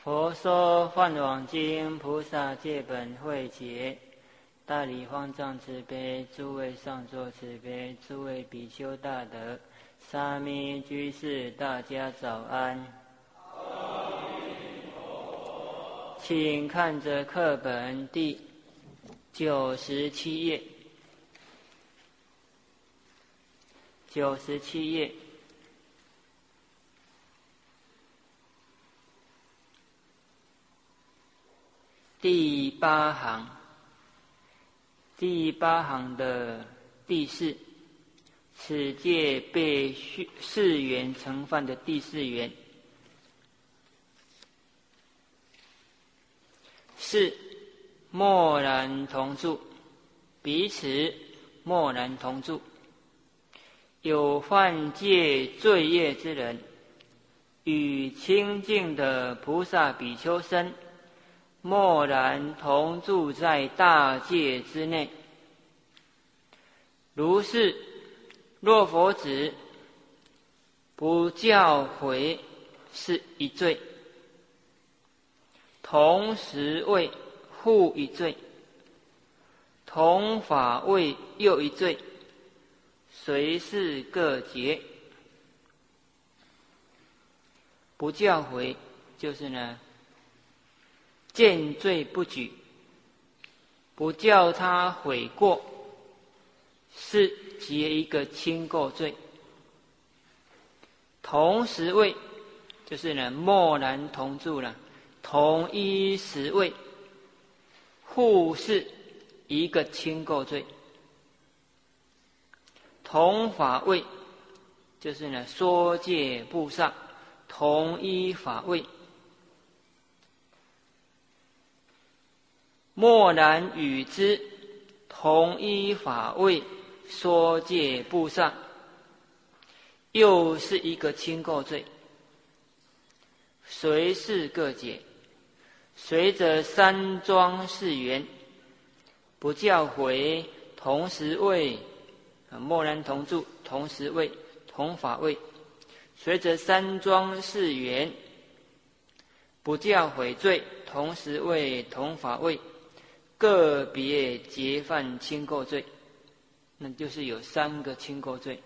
佛说《梵网经》，菩萨戒本会解。大理方丈慈悲，诸位上座慈悲，诸位比丘大德，沙弥居士，大家早安。请看着课本第97页，97页。第8行，第8行的第4，此戒被4缘成犯的第4缘。4，默然同住，彼此默然同住。有犯戒罪业之人，与清净的菩萨比丘僧默然同住在大戒之内。如是，若佛子不教诲，是一罪；同时位复一罪；同法位又一罪，随事各节。不教诲就是呢，见罪不举，不叫他悔过，是结一个轻垢罪。同时位就是呢，默然同住了，同一时位，互是一个轻垢罪。同法位就是呢，说戒布萨，同一法位。默然与之同一法位，说戒布萨，又是一个轻垢罪。随事各解，随着三桩4缘，不教诲，同时位，默然同住，同时位，同法位。随着三桩4缘，不教诲罪，同时位，同法位，个别结犯轻垢罪，那就是有3个轻垢罪。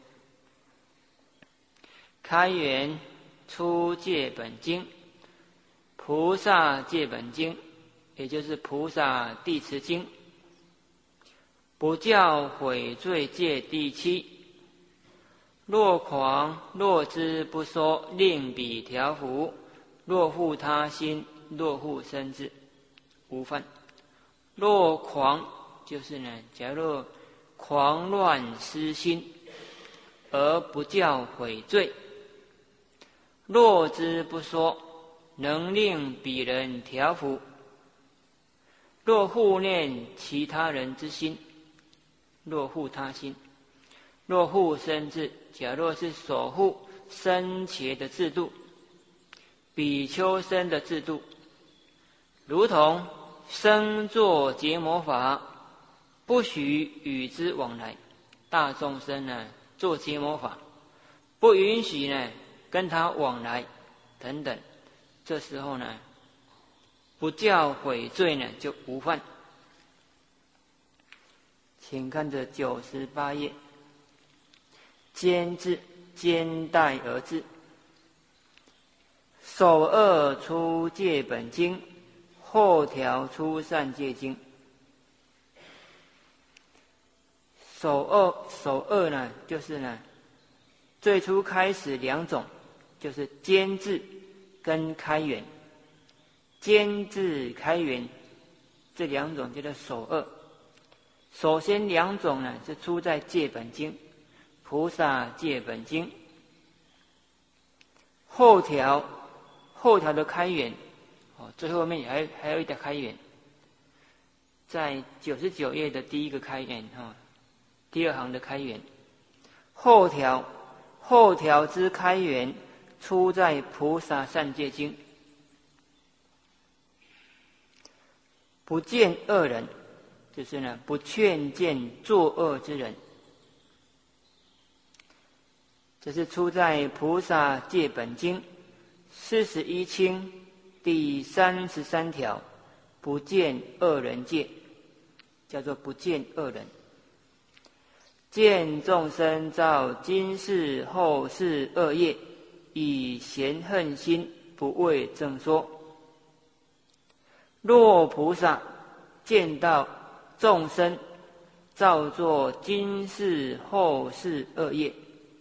开源出戒本经，菩萨戒本经，也就是菩萨地持经。不教诲罪戒第7，若狂若知不说，令彼调伏；若护他心，若护身智，无犯。若狂就是呢，假如狂乱失心而不教诲罪，若知不说，能令彼人调伏；若护念其他人之心，若护他心；若护身智，假若是守护僧伽的制度，比丘僧的制度，如同僧作结魔法，不许与之往来。大众僧呢，做结魔法，不允许呢跟他往来等等。这时候呢，不教诲罪呢，就无犯。请看着98页，兼字，兼带而至。首二出戒本经，后条出善戒经。首二呢，就是呢，最初开始2种，就是兼字跟开源。兼字开源这2种叫做首二。首先2种呢，是出在戒本经，菩萨戒本经。后条的开源，最后面还有一条开源，在99页的第1个开源，第2行的开源。后条之开源出在菩萨善戒经。不见恶人，就是呢，不劝谏作恶之人，这是出在菩萨戒本经41清第33条，不见恶人戒，叫做不见恶人。见众生造今世后世恶业，以嫌恨心不为正说。若菩萨见到众生造作今世后世恶业，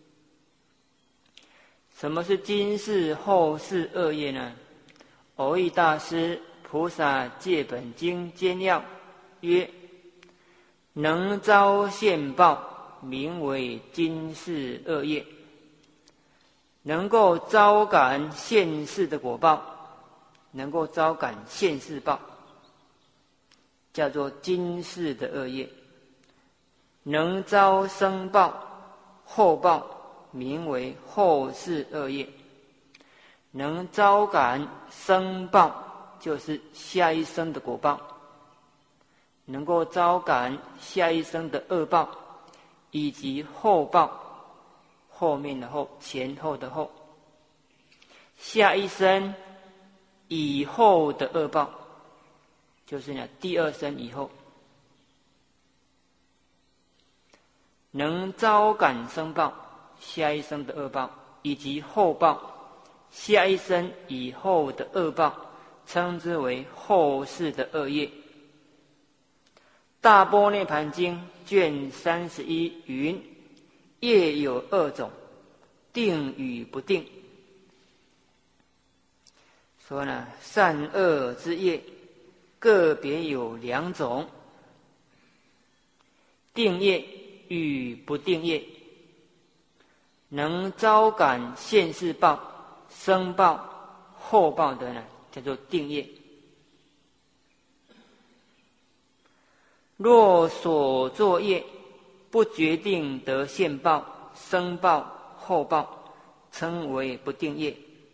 什么是今世后世恶业呢？蕅益大师《菩萨戒本经》简要曰：能遭现报，名为今世恶业；能够招感现世的果报，能够招感现世报，叫做今世的恶业；能招生报、后报，名为后世恶业；能招感生报，就是下一生的果报；能够招感下一生的恶报，以及后报，后面的后，前后的后，下一生以后的恶报，就是呢第二生以后。能招感生报，下一生的恶报，以及后报，下一生以后的恶报，称之为后世的恶业。大般涅盘经卷31云：业有二种，定与不定。说呢，善恶之业个别有两种，定业与不定业。能招感现世报、生报、后报的呢，叫做定业。若所作业不决定得现报、生报、后报，称为不定业。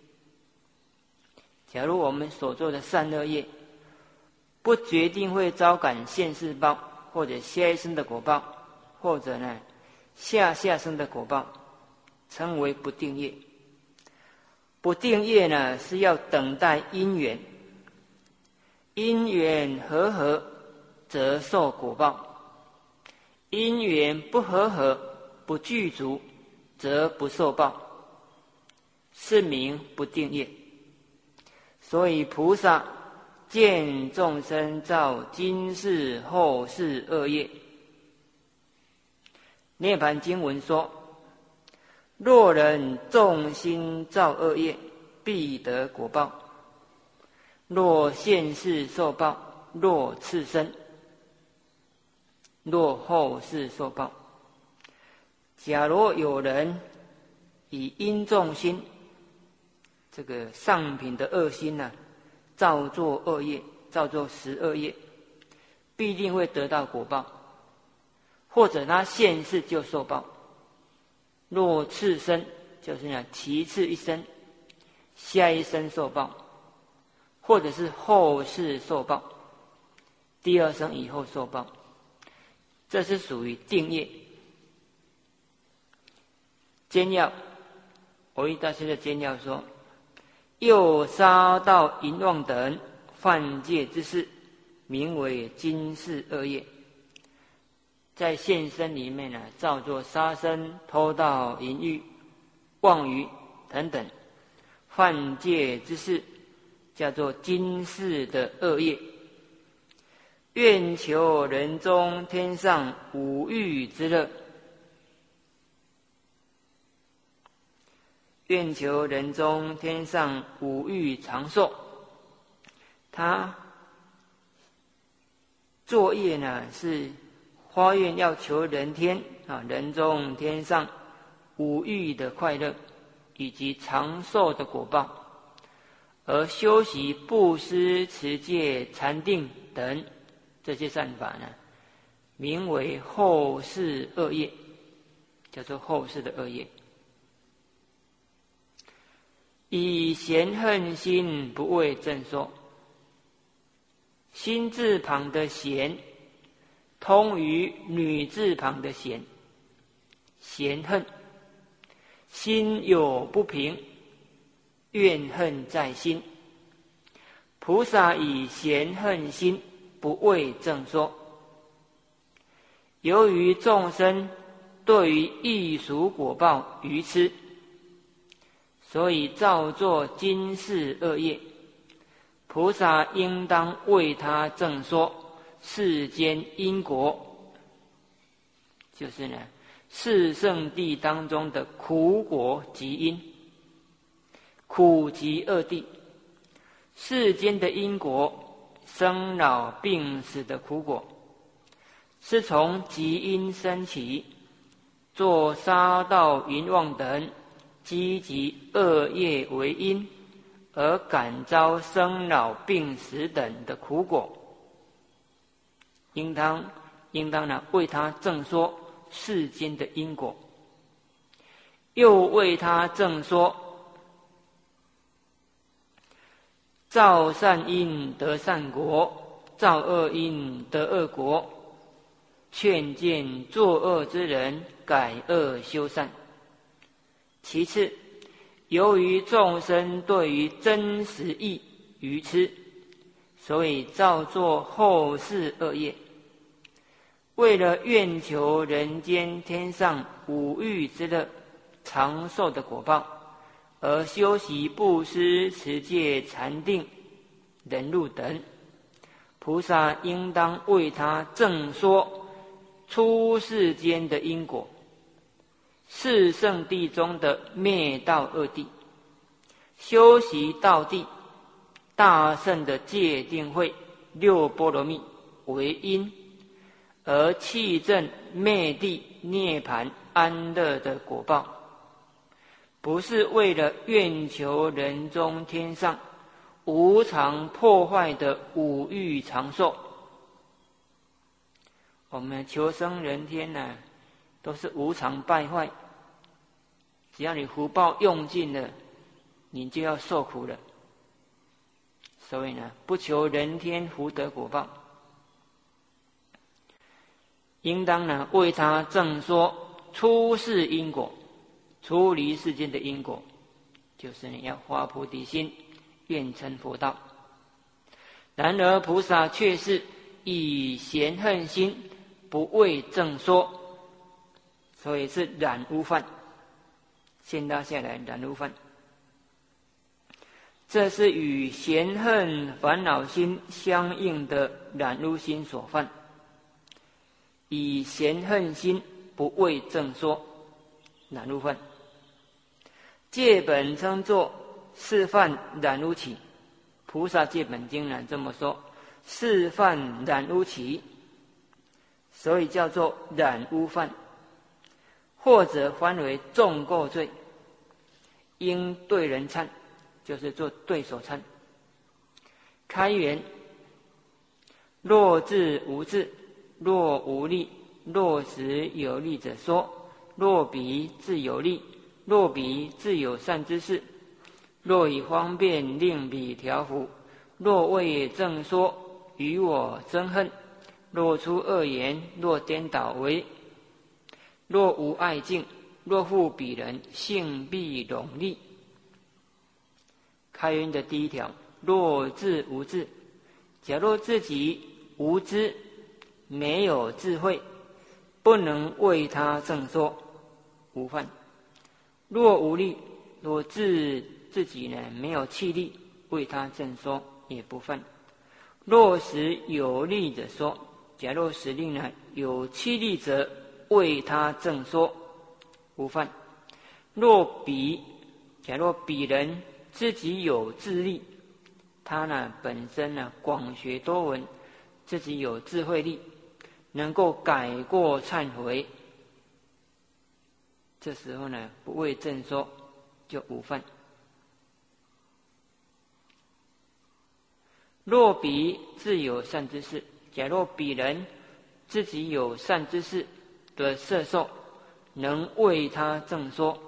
假如我们所做的善恶业不决定会招感现世报，或者下一生的果报，或者呢下下生的果报，称为不定业。不定业呢，是要等待因缘，因缘和合则受果报，因缘不和合不具足则不受报，是名不定业。所以菩萨见众生造今世后世恶业，涅盘经文说：若人众心造恶业，必得果报；若现世受报，若次生，若后世受报。假如有人以因众心，这个上品的恶心呢，造作恶业，造作10恶业，必定会得到果报，或者他现世就受报。若次生，就是呢其次一生，下一生受报，或者是后世受报，第二生以后受报，这是属于定业。简要，蕅益大师的简要说：又杀盗淫妄等犯戒之事，名为今世恶业。在现生里面呢，造作杀生、偷盗、淫欲、妄语等等犯戒之事，叫做今世的恶业。愿求人中天上五欲之乐，愿求人中天上五欲长寿。他作业呢是发愿要求人天人中天上五欲的快乐以及长寿的果报，而修习布施、持戒、禅定等这些善法呢，名为后世恶业，叫做后世的恶业。以嫌恨心不为正说，心字旁的嫌通于女字旁的嫌，嫌恨，心有不平，怨恨在心， 菩萨以嫌恨心不为正说。由于众生对于异熟果报愚痴，所以造作今世恶业。菩萨应当为他正说世间因果，就是呢四圣谛当中的苦果及因，苦集二谛，世间的因果，生老病死的苦果，是从极因生起，作杀盗淫妄等积极恶业为因，而感遭生老病死等的苦果，应当呢为他正说世间的因果，又为他正说造善因得善果，造恶因得恶果，劝谏作恶之人改恶修善。其次，由于众生对于真实义愚痴，所以造作后世恶业。为了愿求人间天上五欲之乐、长寿的果报，而修习布施、持戒、禅定、忍辱等，菩萨应当为他正说出世间的因果，四圣谛中的灭道二谛，修习道谛，大圣的戒定慧、六波罗蜜为因，而契证灭地涅槃安乐的果报，不是为了愿求人中天上无常破坏的五欲长寿。我们求生人天呢，都是无常败坏，只要你福报用尽了，你就要受苦了。所以呢，不求人天福德果报，应当呢为他正说出世因果，出离世间的因果，就是你要发菩提心，愿成佛道。然而菩萨却是以嫌恨心不为正说，所以是染污犯，现到下来染污犯，这是与嫌恨烦恼心相应的染污心所犯。以嫌恨心不为正说，染污犯。戒本称作示范染污起，菩萨戒本经呢这么说，示范染污起，所以叫做染污犯，或者翻为重垢罪。应对人忏，就是做对手忏。开源：若智无智，若无力，若实有力者说；若彼自有力，若彼自有善之事，若以方便令彼调伏，若为正说，与我憎恨；若出恶言，若颠倒为，若无爱敬，若复彼人，性必容利。开源的第一条，若智无智，假若自己无知，没有智慧，不能为他正说，无犯。若无力，若自己呢没有气力为他正说，也不犯。若使有力者说，假若使令呢有气力者为他正说，无犯。若彼，假若彼人自己有智力，他呢本身呢广学多闻，自己有智慧力，能够改过忏悔，这时候呢不为正说，就无犯。若彼自有善知识，假若彼人自己有善知识的摄受，能为他正说。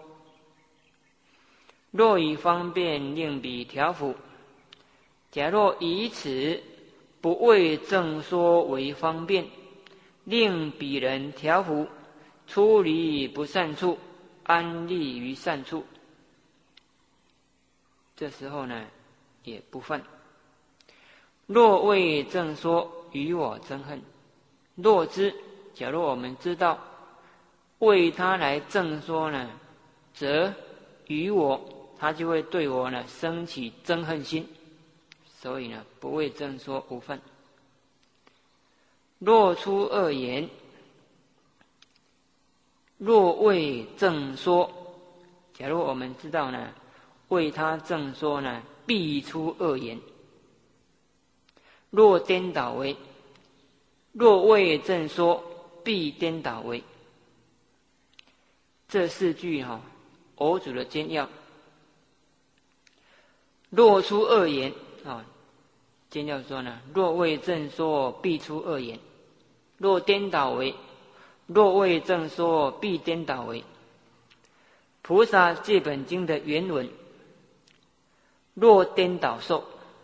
若以方便令彼调伏，假若以此不为正说为方便，令彼人调伏，出离不善处，安立于善处，这时候呢也不犯。 若未正说，与我憎恨。若知，假如我们知道为他来正说呢，则与我，他就会对我呢生起憎恨心。所以呢，不为正说无分。若出恶言，若为正说，假如我们知道呢，为他正说呢，必出恶言。若颠倒为，若为正说，必颠倒为。这四句偶主的尖要。若出恶言尖要说呢，若为正说，必出恶言。若颠倒为，若为正说，必颠倒为。菩萨戒本经的原文，若颠倒受，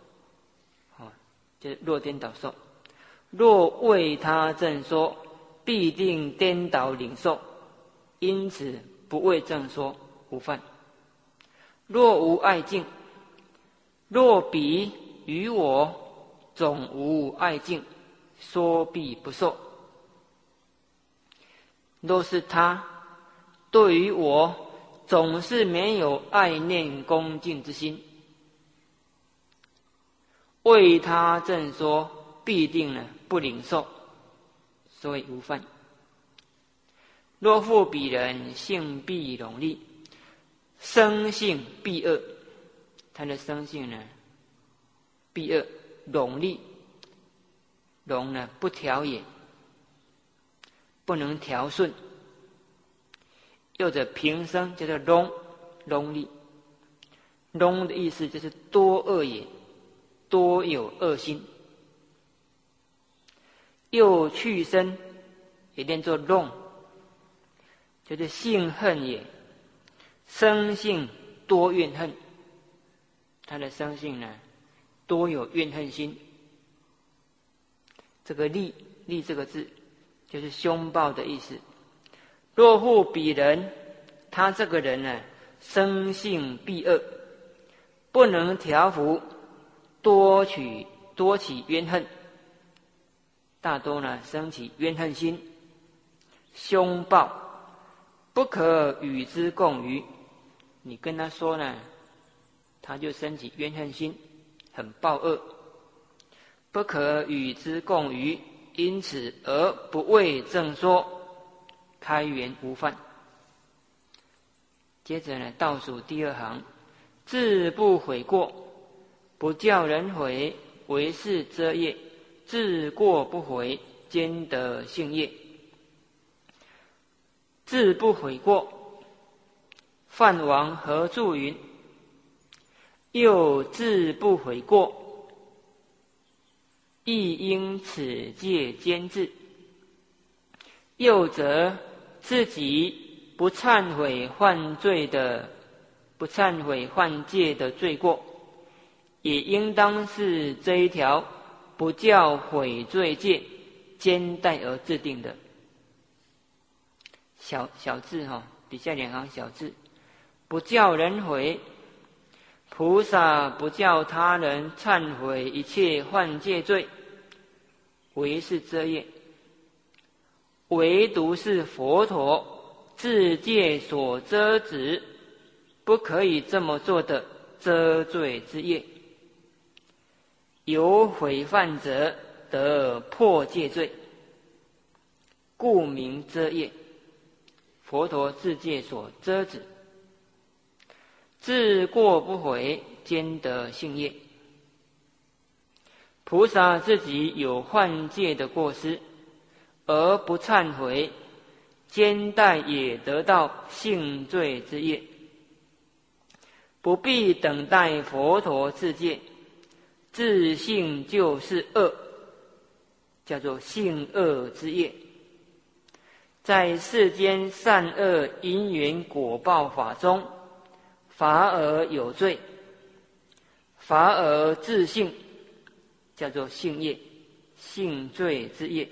就是若颠倒受。若为他正说，必定颠倒领受，因此不为正说无犯。若无爱境，若彼与我总无爱境，说必不受。若是他对于我总是没有爱念恭敬之心，为他正说，必定呢不领受，所以无犯。若复彼人性必拢利，生性必恶，他的生性呢必恶，拢利，拢呢不调也，不能调顺。又者平生叫做拢利，拢的意思就是多恶也，多有恶心。又去生也念作弄，就是性恨也，生性多怨恨，他的生性呢多有怨恨心。这个利这个字就是凶暴的意思。若复彼人，他这个人呢生性必恶，不能调伏，多起冤恨，大多呢生起怨恨心，凶暴，不可与之共娱。你跟他说呢，他就生起怨恨心，很暴恶，不可与之共娱，因此而不为正说，开源无犯。接着呢，倒数第二行，自不悔过，不教人悔，为是遮业，自过不悔，兼得性业。自不悔过，梵王何注云？又自不悔过，亦应此戒坚制。又则自己不忏悔犯戒的罪过，也应当是这一条不教悔罪戒兼带而制定的。小字底下两行小字，不教人悔，菩萨不教他人忏悔一切犯戒罪，为是遮业。唯独是佛陀自戒所遮止，不可以这么做的遮罪之业。有毁犯者得破戒罪，故名遮业。佛陀自戒所遮止，自过不悔，兼得性业。菩萨自己有犯戒的过失，而不忏悔，兼带也得到性罪之业，不必等待佛陀自戒，自性就是恶，叫做性恶之业。在世间善恶因缘果报法中，法而有罪，法而自性，叫做性业，性罪之业。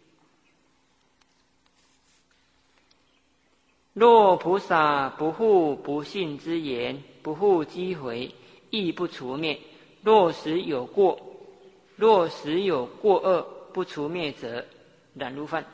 若菩萨不护不信之言，不护积毁，亦不除灭。若时有过， 若实有过恶不除灭者，染污犯。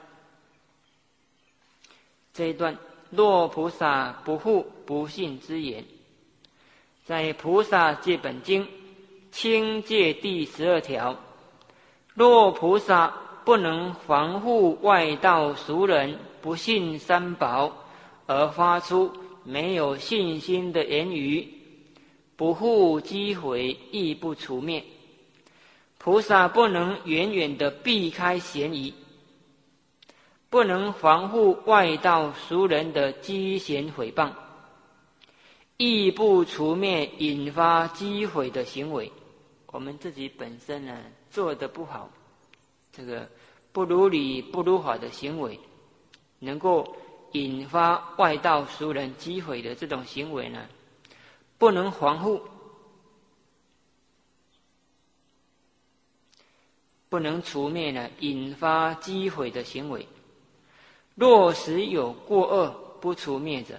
这一段，若菩萨不护不信之言，在《菩萨戒本经》清戒第12条，若菩萨不能防护外道俗人不信三宝，而发出没有信心的言语，不护积毁，亦不除灭。菩萨不能远远地避开嫌疑，不能防护外道俗人的讥嫌毁谤，亦不除灭引发击毁的行为。我们自己本身呢做得不好，这个不如理不如法的行为，能够引发外道俗人击毁的这种行为呢，不能防护，不能除灭呢引发击毁的行为。若实有过恶不除灭者，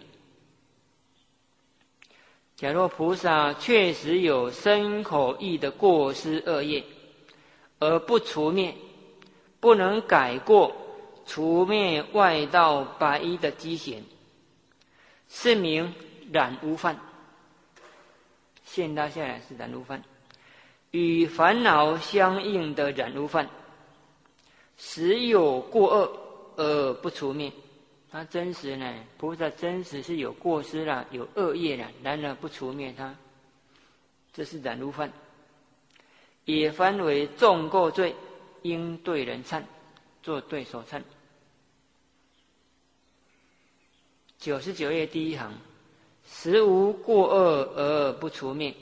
假若菩萨确实有身口意的过失恶业，而不除灭，不能改过除灭外道白衣的积嫌，是名染污犯。现拉下来是染污犯，与烦恼相应的染污犯，实有过恶而不除灭。他真实呢，菩萨真实是有过失啦，有恶业啦，然而不除灭它，这是染污犯。也分为重过罪，应对人忏，做对手忏。99页第一行，实无过恶而不除灭。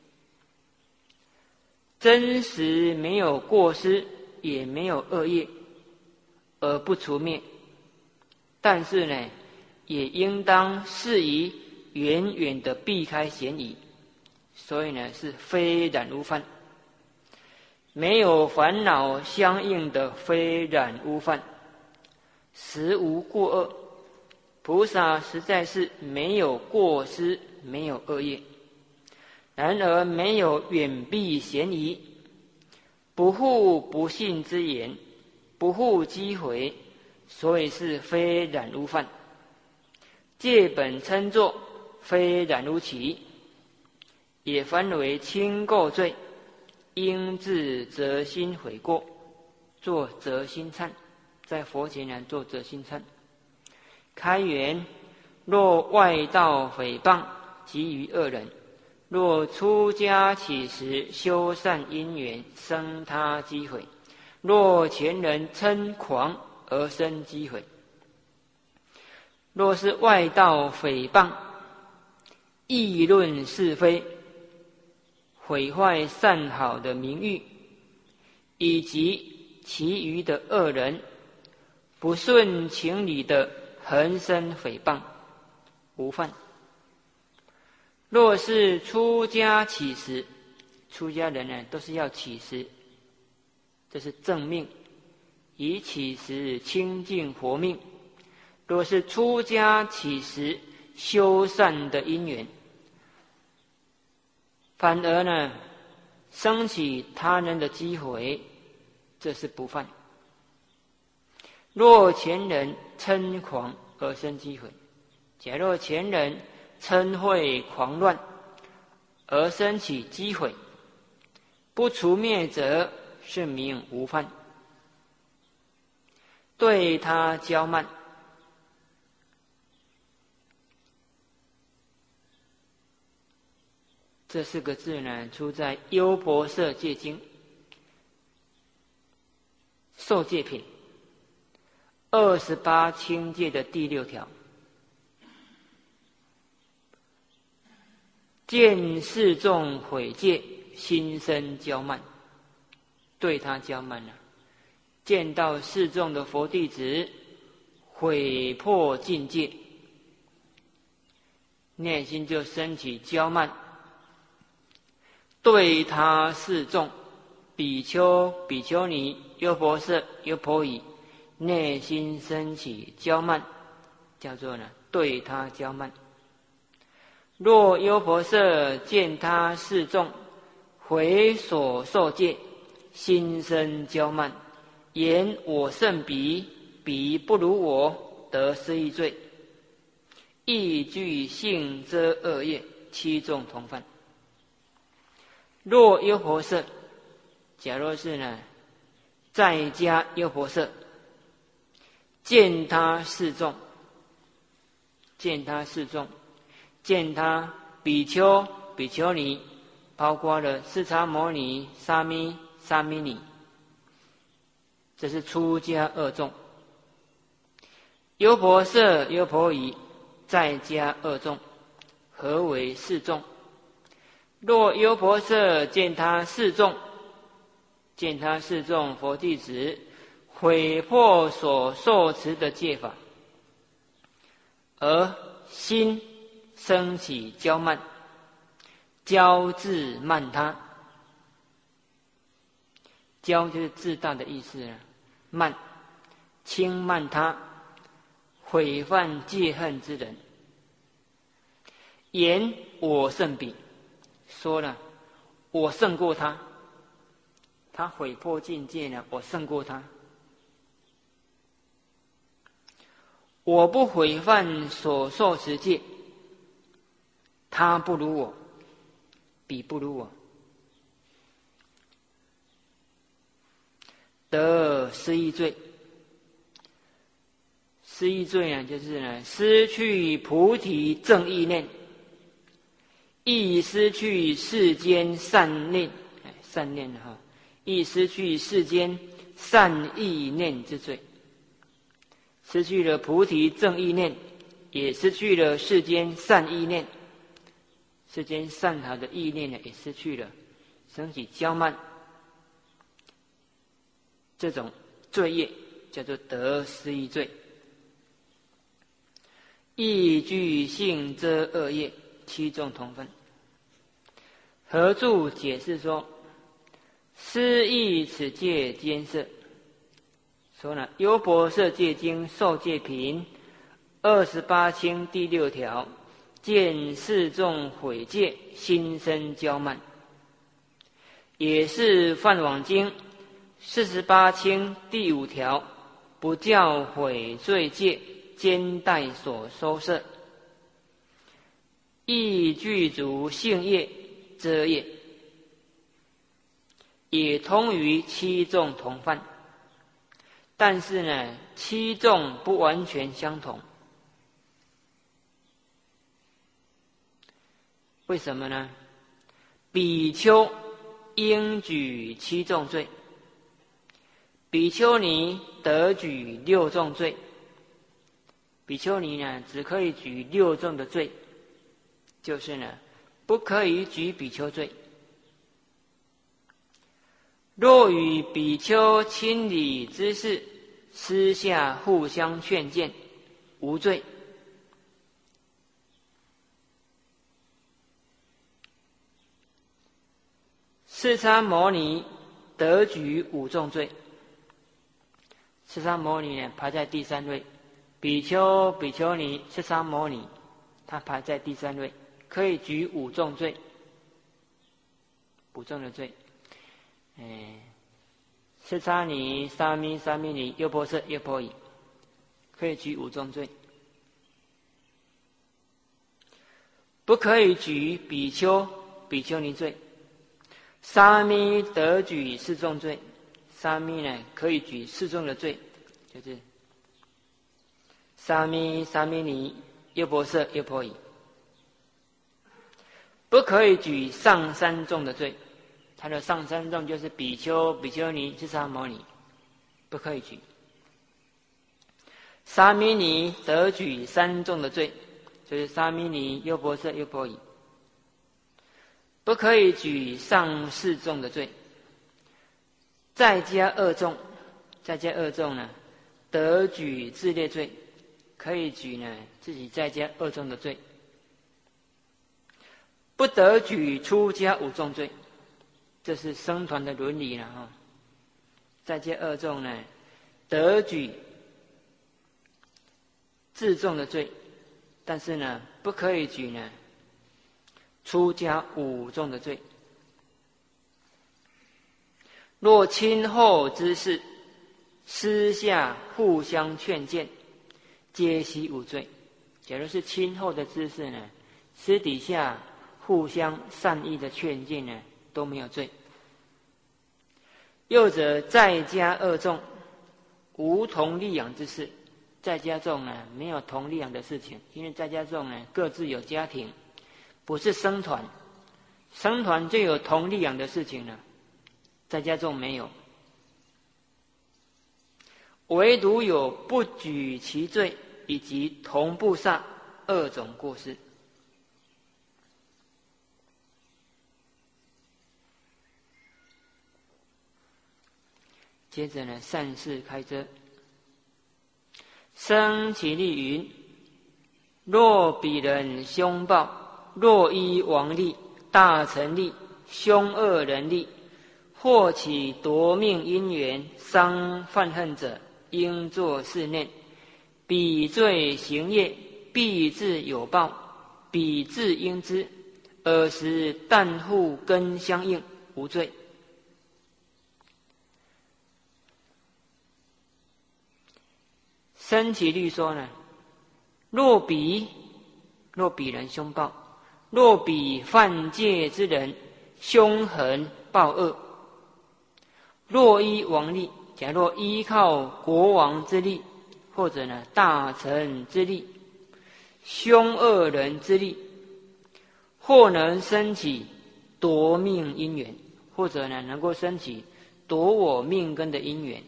真实没有过失，也没有恶业，而不除灭。但是呢，也应当适宜远远的避开嫌疑，所以呢是非染污犯。没有烦恼相应的非染污犯，实无过恶。菩萨实在是没有过失，没有恶业，然而没有远避嫌疑，不护不信之言，不护积毁，所以是非染污犯。戒本称作非染污起，也分为轻垢罪，应自责心悔过，做责心忏，在佛前呢做责心忏。开源，若外道诽谤及于恶人，若出家起时修善因缘生他积毁，若前人嗔狂而生积毁。若是外道诽谤、议论是非、毁坏善好的名誉，以及其余的恶人不顺情理的横生诽谤，无犯。若是出家起时，出家人呢都是要起时，这是正命，以起时清净佛命。若是出家起时修善的因缘，反而呢生起他人的积毁，这是不犯。若前人嗔狂而生积毁，假若前人嗔恚狂乱而生起积毁，不除灭者，是名无犯。对他骄慢，这4个字呢，出在《优婆塞戒经》受戒品28轻戒的第6条。见示众毁戒，心生骄慢，对他骄慢了。见到示众的佛弟子毁破禁戒，内心就升起骄慢。对他示众，比丘、比丘尼、优婆塞、优婆夷，内心升起骄慢，叫做呢对他骄慢。若优婆塞见他示众毁所受戒， 心生骄慢，言我胜彼，彼不如我，得失义罪。亦具性遮恶业，七众同犯。若优婆塞，假若是呢，在家优婆塞，见他示众，见他比丘、比丘尼，包括了释迦牟尼、沙弥、沙弥尼，这是出家二众。优婆塞、优婆夷，在家二众，合为四众。若优婆塞见他示众，佛弟子毁破所受持的戒法，而心生起骄慢，骄自慢他。骄就是自大的意思了，慢轻慢他，毁犯戒恨之人。言我胜彼，说了我胜过他，他毁破境界呢，我胜过他。我不毁犯所受持戒，他不如我，彼不如我，得失义罪。失义罪呢，就是呢失去菩提正意念，亦失去世间善念，亦失去世间善意念之罪。失去了菩提正意念，也失去了世间善意念，世间善好的意念呢，也失去了，升起骄慢，这种罪业叫做得失义罪。亦具性遮恶业，七众同分。合注解释说，失义此戒兼摄。说呢，优婆塞戒经受戒品28经第6条，见示众毁戒，心生骄慢。也是梵网经48经第5条，不教毁罪戒，兼带所收摄。亦具足性业遮业，也通于七众同犯。但是呢，七众不完全相同。为什么呢？比丘应举七众罪，比丘尼得举6众罪。比丘尼呢，只可以举6众的罪，就是呢，不可以举比丘罪。若与比丘亲礼之事，私下互相劝谏，无罪。释迦牟尼得举5众罪，释迦牟尼呢排在第3位，比丘、比丘尼、释迦牟尼，他排在第3位，可以举5众罪，5众的罪。释迦尼、沙弥、沙弥尼、优婆塞、优婆夷，可以举5众罪，不可以举比丘、比丘尼罪。沙弥得举4众罪，沙弥呢可以举4众的罪，就是沙弥、沙弥尼、优婆塞、优婆夷，不可以举上3众的罪。他的上3众就是比丘、比丘尼、释迦牟尼，不可以举。沙弥尼得举3众的罪，就是沙弥尼、优婆塞、优婆夷，不可以举上4众的罪。再加2众，再加2众呢，得举自劣罪，可以举呢自己再加2众的罪，不得举出家5众罪。这是僧团的伦理了哈。再加2众呢，得举自重的罪，但是呢，不可以举呢出家5众的罪。 若亲厚之事，私下互相劝谏，皆悉无罪。假如是亲厚的知识呢，私底下互相善意的劝谏呢，都没有罪。又者在家二众，无同利养之事。在家众呢，没有同利养的事情，因为在家众呢，各自有家庭，不是僧团。僧团就有同利养的事情了，在家众没有。唯独有不举其罪以及同布萨二种过失。接着呢，善事开遮。生其力云：若彼人凶暴，若依王力、大臣力、凶恶人力，或起夺命因缘，伤犯恨者，应作是念：彼罪行业，必自有报，彼自应之。尔时但互根相应，无罪。生其律说呢，若彼人凶暴，若彼犯戒之人凶狠暴恶，若依王力，假若依靠国王之力，或者呢大臣之力、凶恶人之力，或能升起夺命因缘，或者呢能够升起夺我命根的因缘。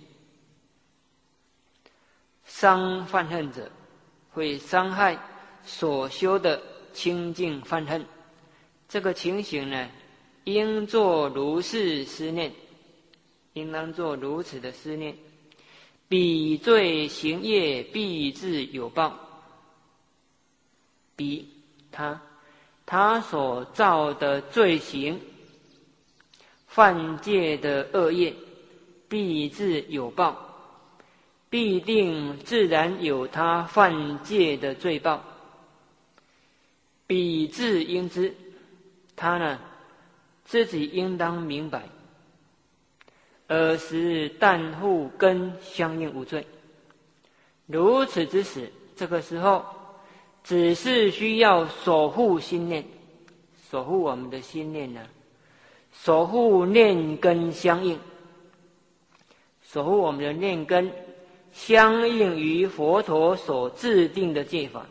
伤犯恨者，会伤害所修的清净犯恨。这个情形呢，应作如是思念，应当做如此的思念。彼罪行业，必自有报。彼他所造的罪行，犯戒的恶业，必自有报。必定自然有他犯戒的罪报，彼自应知，他呢自己应当明白。尔时但互根相应无罪。如此之时，这个时候只是需要守护心念，守护我们的心念呢，守护念根相应，守护我们的念根相应于佛陀所制定的戒法，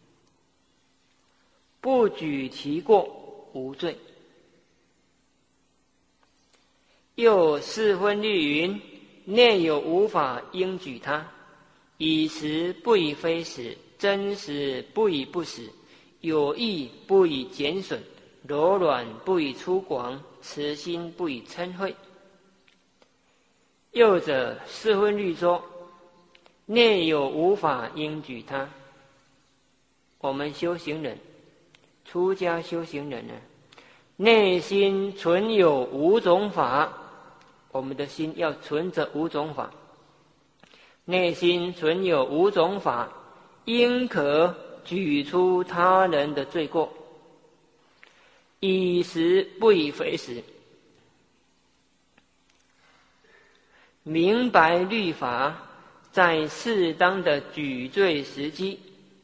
不举其过，无罪。又四分律云：内有无法，应举他。以实不以非实，真实不以不实，有益不以减损，柔软不以粗犷，慈心不以嗔恚。又者四分律说：内有无法，应举他。我们修行人，出家修行人呢，内心存有五种法，我们的心要存着五种法。内心存有五种法，应可举出他人的罪过，以实不以非实。明白律法，在适当的举罪时机，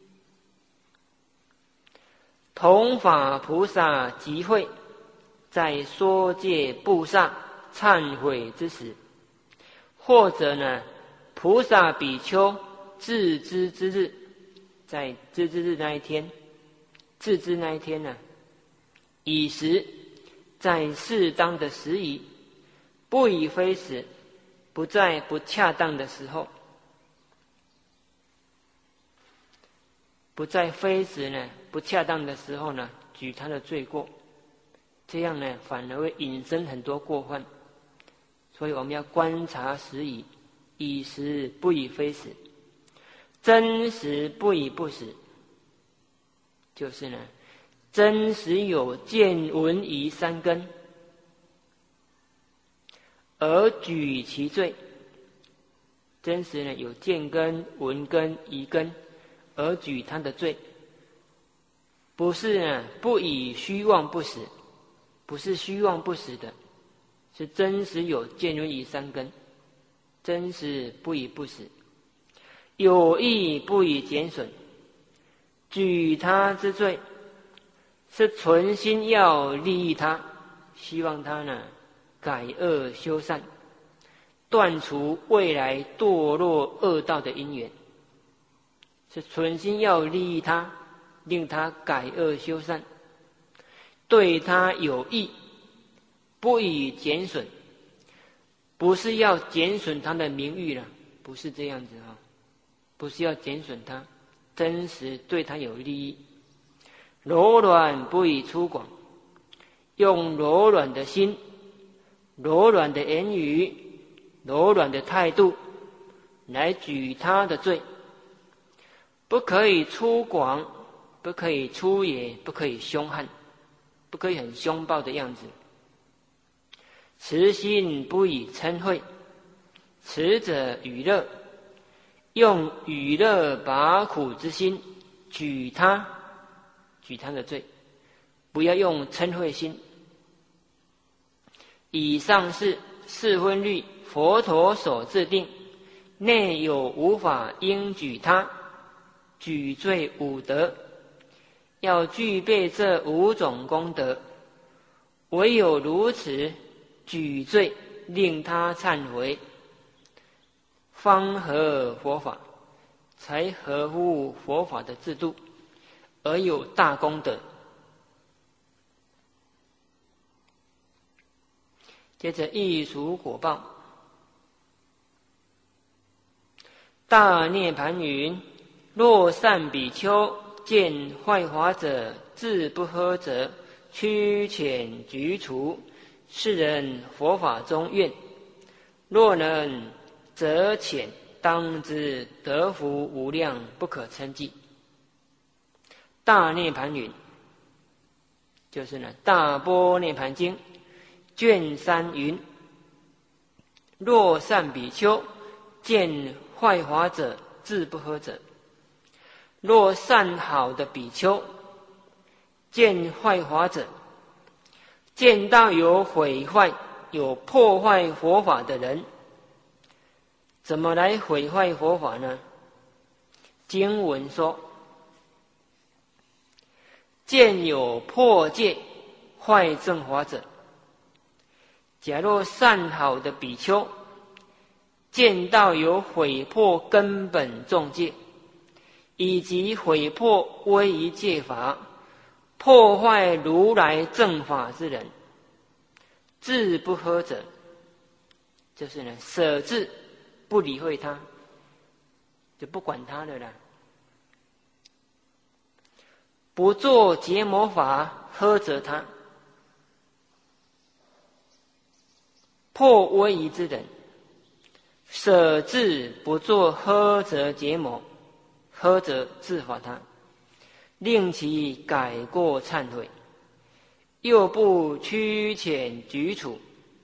同法菩萨集会，在说戒布萨忏悔之时，或者呢菩萨比丘自知之日，在自知日那一天，自知那一天呢，以时在适当的时宜，不以非时，不在不恰当的时候，不在非时呢，不恰当的时候呢，举他的罪过，这样呢，反而会引申很多过患。所以我们要观察时宜，以时不以非时，真实不以不实，就是呢，真实有见闻疑三根，而举其罪。真实呢有见根、闻根、疑根，而举他的罪，不是呢不以虚妄不实，不是虚妄不实的， 是真实有见闻以三根，真实不以不实，有意不以减损，举他之罪，是存心要利益他，希望他呢改恶修善，断除未来堕落恶道的因缘，是存心要利益他，令他改恶修善，对他有益，不以减损，不是要减损他的名誉了，不是这样子啊，不是要减损他，真实对他有利益。柔软不以粗犷，用柔软的心、柔软的言语、柔软的态度来举他的罪，不可以粗犷，不可以粗野，不可以凶悍，不可以很凶暴的样子。慈心不以嗔恚，慈者与乐，用与乐拔苦之心举他的罪，不要用嗔恚心。以上是四分律佛陀所制定，内有无法应举他，举罪五德，要具备这五种功德，唯有如此举罪令他忏悔，方合佛法，才合乎佛法的制度，而有大功德。接着异熟果报，大涅盘云：若善比丘见坏法者自不喝者，趋浅举除，是人佛法中愿。若能则浅，当知得福无量，不可称计。大涅盘云就是呢《大般涅盘经》卷3云：若善比丘见坏法者自不喝者，若善好的比丘见坏法者，见到有毁坏、有破坏佛法的人，怎么来毁坏佛法呢？经文说：见有破戒、坏正法者，假若善好的比丘见到有毁破根本重戒，以及毁破威仪戒法、破坏如来正法之人，自不喝者，就是呢舍自不理会他，就不管他了啦。不做结魔法呵责他，破威仪之人，舍自不做呵责结魔，呵责治法他，令其改过忏悔，又不趋浅举处。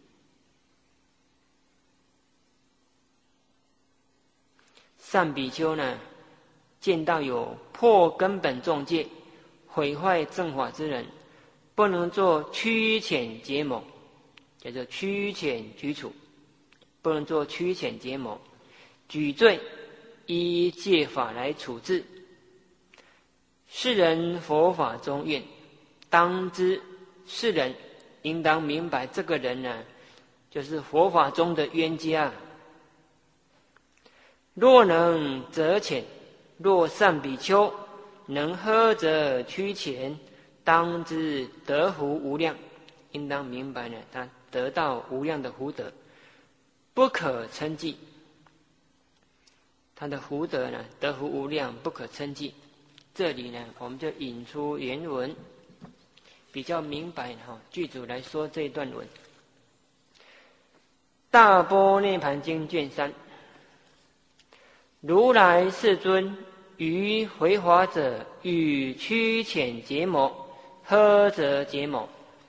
善比丘呢，见到有破根本重戒、毁坏正法之人，不能做趋浅结魔，叫做趋浅举处，不能做趋浅结魔，举罪依戒法来处置。世人佛法中愿，当知世人应当明白，这个人呢，就是佛法中的冤家。若能则浅，若善比丘能呵责趋浅，当知得福无量，应当明白呢，他得到无量的福德，不可称计。他的福德呢，得福无量，不可称计。这里呢，我们就引出原文，比较明白句主来说这一段文。大般涅盘经卷3，如来世尊于毁法者，与趋浅结魔、呵责结魔、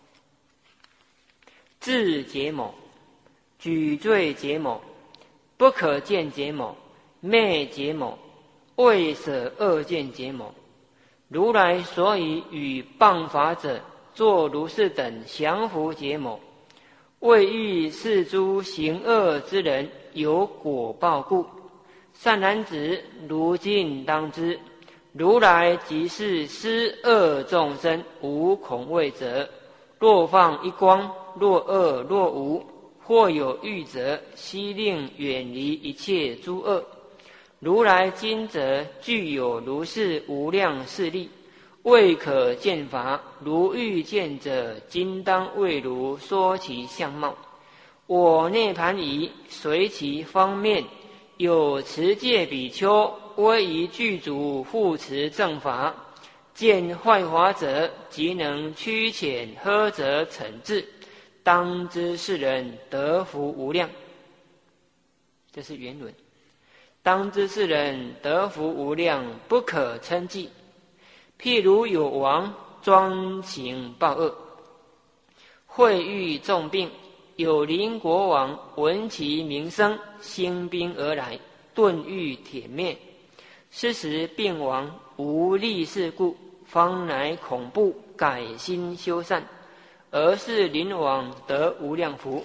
自结魔、举罪结魔、不可见结魔、昧结魔、未舍恶见结魔。如来所以与谤法者，作如是等降伏结魔， 为欲是诸行恶之人有果报故。善男子，如今当知，如来即是施恶众生无恐畏者。若放一光，若恶若无，或有欲者，悉令远离一切诸恶。如来今则具有如是无量势力，未可见法。如欲见者，今当为如说其相貌。我涅盘已，随其方面，有持戒比丘，威仪具足，护持正法。见坏法者，即能驱遣呵责惩治。当知是人得福无量。这是原文。当知是人得福无量，不可称计。譬如有王专行暴恶，会遇重病，有邻国王闻其名声，兴兵而来，顿欲铁灭。是时病亡无力事故，方乃恐怖，改心修善，而是邻王得无量福。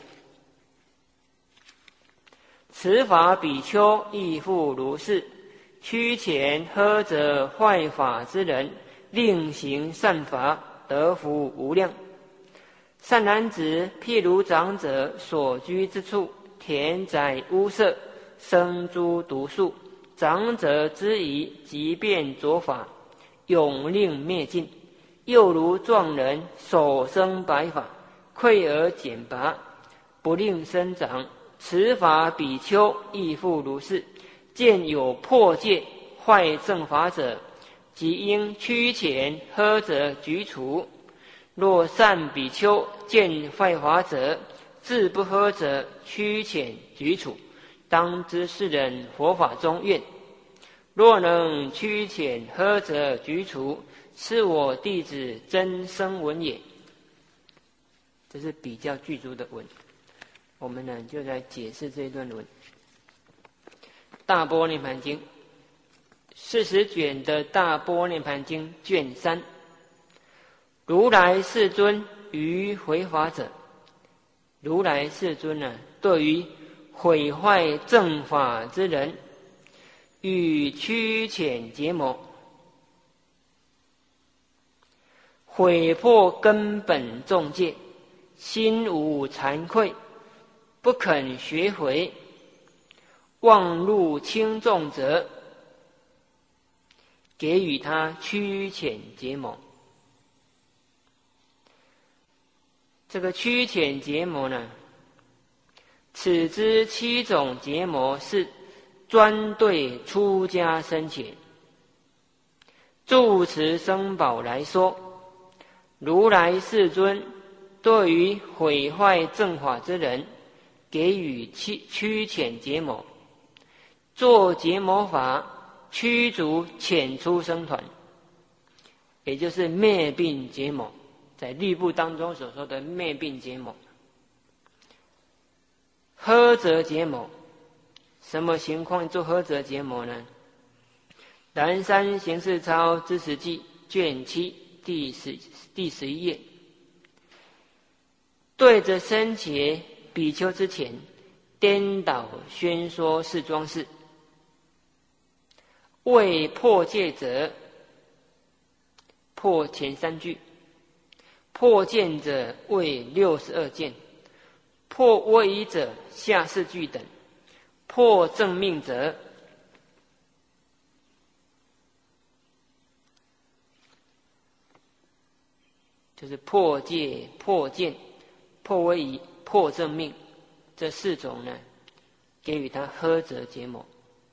此法比丘亦复如是，驱遣呵责坏法之人，令行善法，得福无量。善男子，譬如长者所居之处，田宅屋舍，生诸毒素，长者之仪，即便着法，永令灭尽。又如壮人手生白发，溃而剪拔，不令生长。此法比丘亦复如是，见有破戒坏正法者，即应驱遣呵责举除。若善比丘见坏法者，自不呵责驱遣举除，当知是人佛法中愿。若能驱遣呵责举除，是我弟子真声闻也。这是比较具足的文。我们呢就来解释这一段文。大般涅盘经40卷的大般涅盘经卷3，如来世尊于毁法者，如来世尊呢，对于毁坏正法之人，与驱遣结魔，毁破根本众戒，心无惭愧，不肯学回，妄入轻重者，给予他驱遣结魔。这个驱遣结魔呢，此之7种结魔是专对出家僧伽。住持僧宝来说，如来世尊对于毁坏正法之人，给予驱遣结魔，做结魔法，驱逐遣出僧团，也就是灭并结魔，在律部当中所说的灭并结魔。呵责结魔，什么情况做呵责结魔呢？南山行事抄知识记卷7第11页，对着僧伽比丘之前，颠倒宣说是庄事。为破戒者，破前3句；破见者为62件；破威仪者下4句等；破正命者，就是破戒、破见、破威仪、破正命这4种呢，给予他呵责结魔。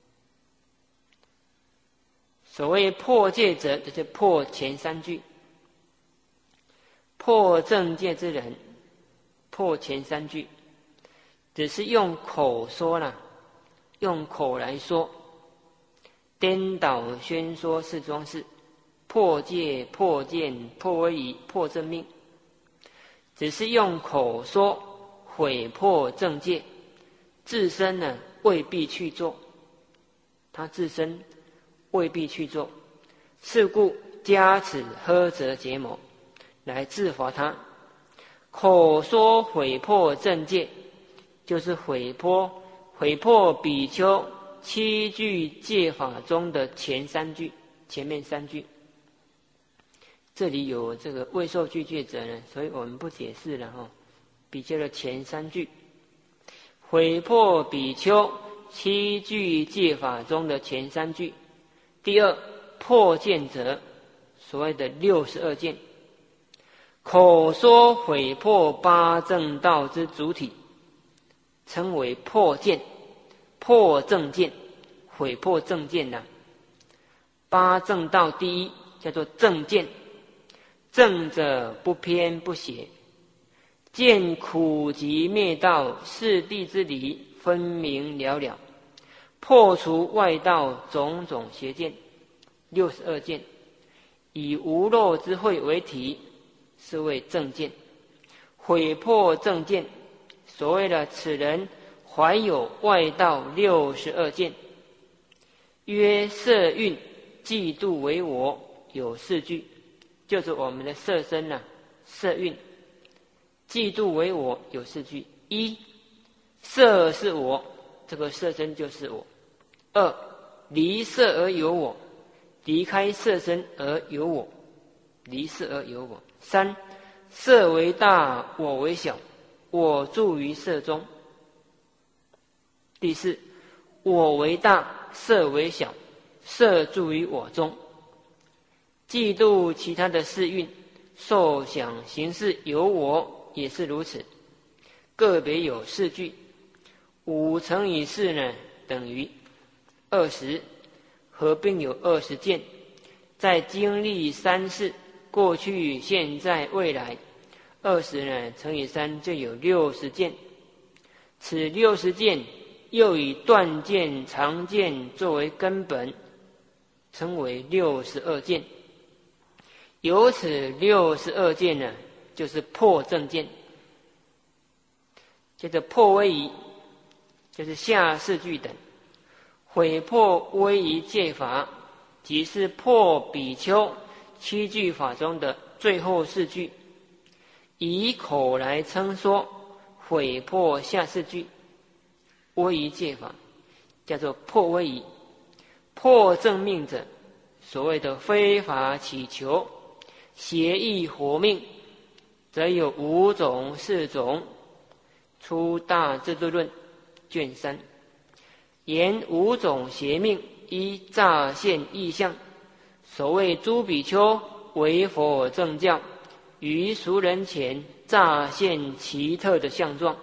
所谓破戒者，就是破前3句；破正戒之人，破前3句，只是用口说了，用口来说，颠倒宣说是庄事，破戒、破见、破威仪、破正命，只是用口说，毁破正戒，自身呢未必去做，他自身未必去做，是故加此呵责结魔，来制罚他。 口说毁破正戒，就是毁破比丘7句戒法中的前面三句。这里有这个未受具戒者呢，所以我们不解释了哈。比丘的前3句，毁破比丘7句戒法中的前3句。第二，破见者，所谓的62见，口说毁破8正道之主体，称为破见，破正见，毁破正见呐。8正道第一叫做正见，正者不偏不邪，见苦集灭道四谛之理分明了了，破除外道种种邪见。62见，以无漏之慧为题，是为正见。毁破正见，所谓的此人怀有外道62见，曰色蕴嫉妒为我，有4句，就是我们的色身呐，色蕴嫉妒为我有4句。一，色是我，这个色身就是我。2，离色而有我，离开色身而有我，离色而有我。3，色为大，我为小，我住于色中。第4，我为大，色为小，色住于我中。嫉妒其他的四蕴，受想行识有我，也是如此，个别有4句。5乘以4呢，等于20，合并有20件，在经历3世，过去、现在、未来，20呢乘以3就有60件。此60件又以断见、常见作为根本，称为62件。由此62件呢，就是破正见。接着破威仪，就是下4句等。毁破威仪戒法，即是破比丘7句法中的最后4句，以口来称说，毁破下4句。威仪戒法叫做破威仪。破正命者，所谓的非法祈求、邪意活命，则有5种、4种。出大智度论卷3，言5种邪命，依乍现异象。所谓诸比丘为佛正教，于俗人前乍现奇特的相状，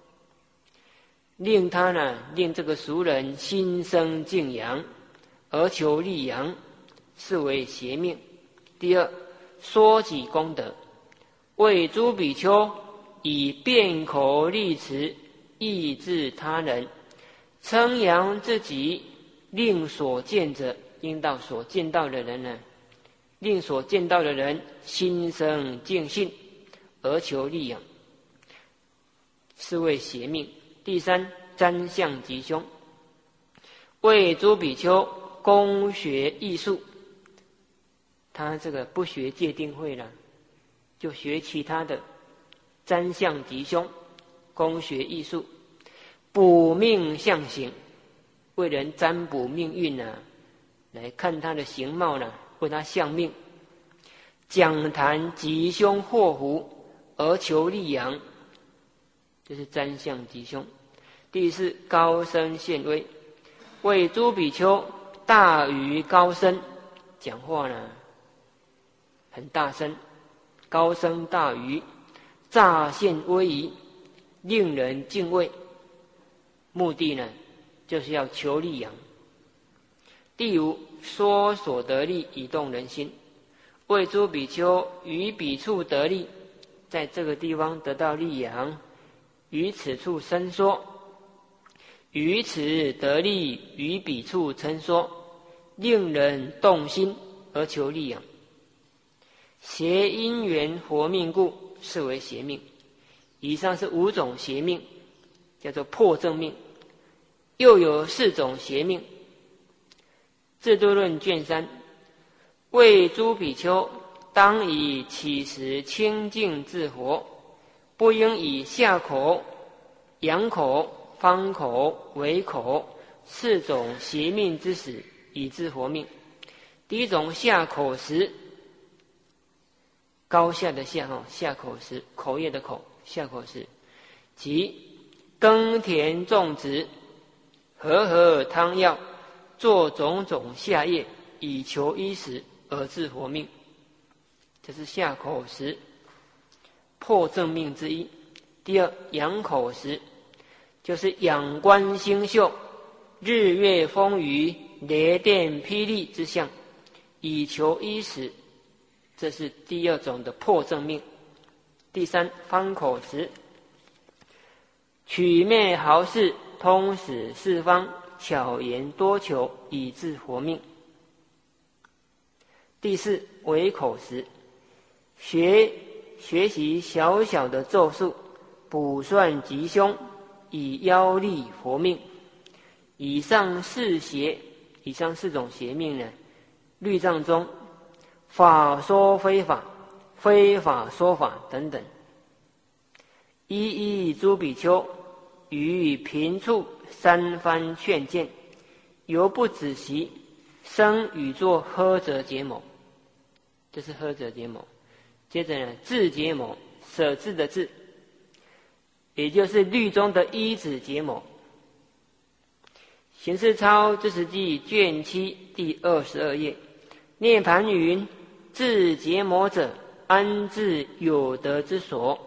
令这个俗人心生敬仰，而求利养，是为邪命。第2，说己功德，为诸比丘以辩口立词抑制他人，称扬自己，令所见者，应到所见到的人呢，令所见到的人心生敬信，而求利养，是为邪命。第3，占相吉凶，为诸比丘攻学艺术，他这个不学戒定慧了，就学其他的，占相吉凶，攻学艺术。卜命相形，为人占卜命运啊，来看他的形貌呢，为他相命。讲谈吉凶祸福，而求利养，这是占相吉凶。第4，高声现威，为诸比丘大于高声，讲话呢很大声，高声大于，乍现威仪，令人敬畏。目的呢，就是要求利养。第5，说所得利以动人心，为诸比丘于彼处得利，在这个地方得到利养，于此处伸说，于此得利，于彼处称说，令人动心而求利养。邪因缘活命故，是为邪命。以上是5种邪命，叫做破正命。又有4种邪命。智度论卷3，为诸比丘当以起时清净自活， 不应以下口、阳口、方口、尾口4种邪命之死以致活命。第一种下口时，高下的下下口时，口业的口，下口时，即耕田种植，和汤药，做种种下业，以求衣食而致活命。这是下口时破正命之一。第二，阳口时，就是仰观星宿、日月风雨、雷电霹雳之象，以求衣食，这是第二种的破正命。第三，方口时，取灭豪士，通使四方，巧言多求，以致活命。第四，尾口时，学习小小的咒术，卜算吉凶，以妖力活命。以上4种邪命呢，律藏中法说非法、非法说法等等，一诸比丘于频处3番劝谏，犹不止息，生与作呵责结谋。这是呵责结谋。接着呢，智结谋，舍智的智，也就是律中的依止结谋。行事抄知识记卷7第22页，涅盘云：智结谋者，安置有德之所。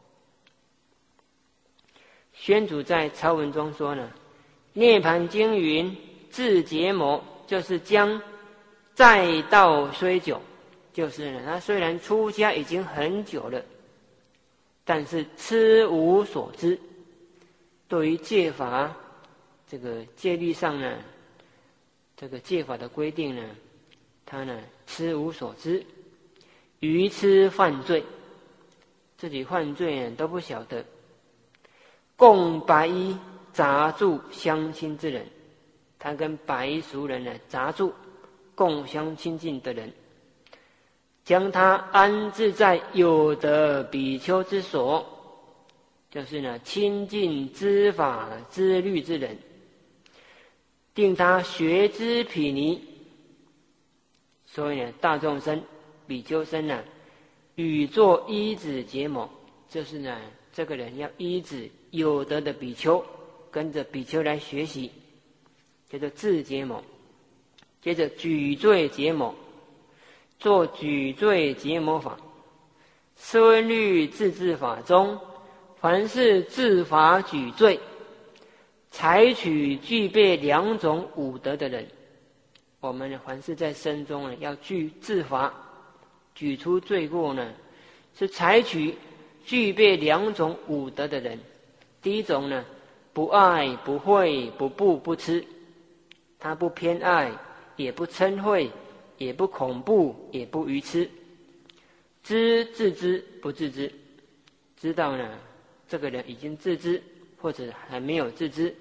宣祖在抄文中说呢，涅盘经云：智结谋，就是将在道虽久，就是呢，他虽然出家已经很久了，但是痴无所知，对于戒法这个戒律上呢，这个戒法的规定呢，他呢痴无所知，愚痴犯罪，自己犯罪呢都不晓得。共白衣杂住相亲之人，他跟白衣俗人呢杂住共相亲近的人，将他安置在有德比丘之所，就是呢亲近知法知律之人，定他学知毗尼。所以呢，大众生比丘生呢，与作依止结谋，就是呢，这个人要依止有德的比丘，跟着比丘来学习，叫做智结谋。接着举罪结谋，做举罪结谋法。释文律自治法中，凡是治法举罪，采取具备2种五德的人，我们呢，凡是在身中呢，要治法举出罪过呢，是采取具备2种五德的人。第一种呢，不爱不恚不怖不痴，他不偏爱，也不嗔恚，也不恐怖，也不愚痴。知自知不自知，知道呢，这个人已经自知，或者还没有自知。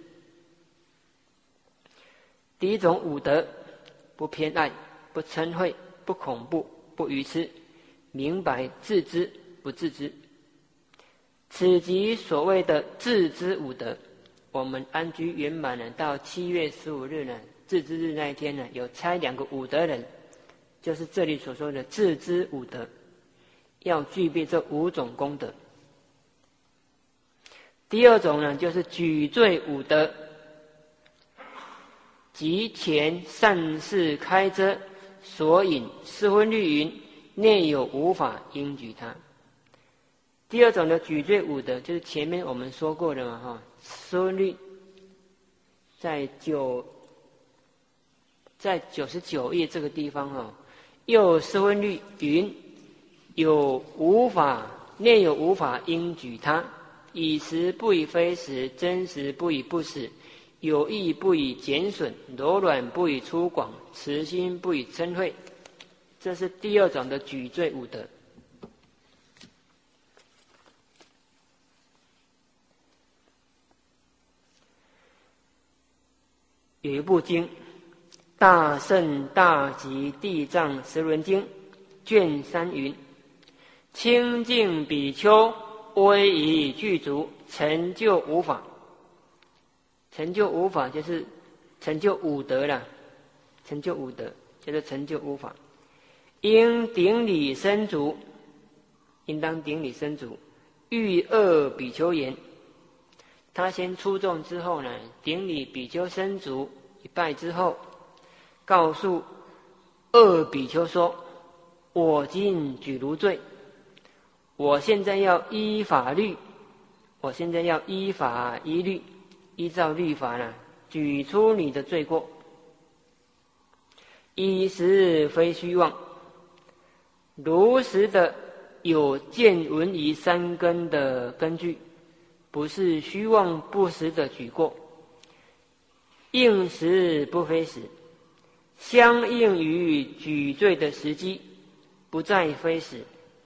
第一种五德，不偏爱，不嗔恚，不恐怖，不愚痴，明白自知不自知。此即所谓的自知五德。我们安居圆满呢，到7月15日呢，自知日那一天呢，有差2个五德人，就是这里所说的自知五德，要具备这5种功德。第二种呢，就是举罪五德，即前善事开遮所引释文律云：内有无法，应举他。第二种的举罪五德，就是前面我们说过的嘛，哈，释文律在99页这个地方哈，又释文律云：有无法，内有无法，应举他。以实不以非实，真实不以不实，有益不以减损，柔软不以粗犷，慈心不以嗔恚。这是第二种的举罪五德。有一部经，大圣大集地藏十轮经卷3云：清净比丘威仪具足，成就无法。成就无法就是成就五德啦，成就五德叫做成就无法。应顶礼僧足，应当顶礼僧足。欲二比丘言，他先出众之后呢，顶礼比丘僧足一拜之后，告诉二比丘说：我今举如罪，我现在要依法律，我现在要依法依律，依照律法呢，举出你的罪过。一实非虚妄，如实的有见闻疑三根的根据，不是虚妄不实的举过。应时不非时，相应于举罪的时机，不在非时，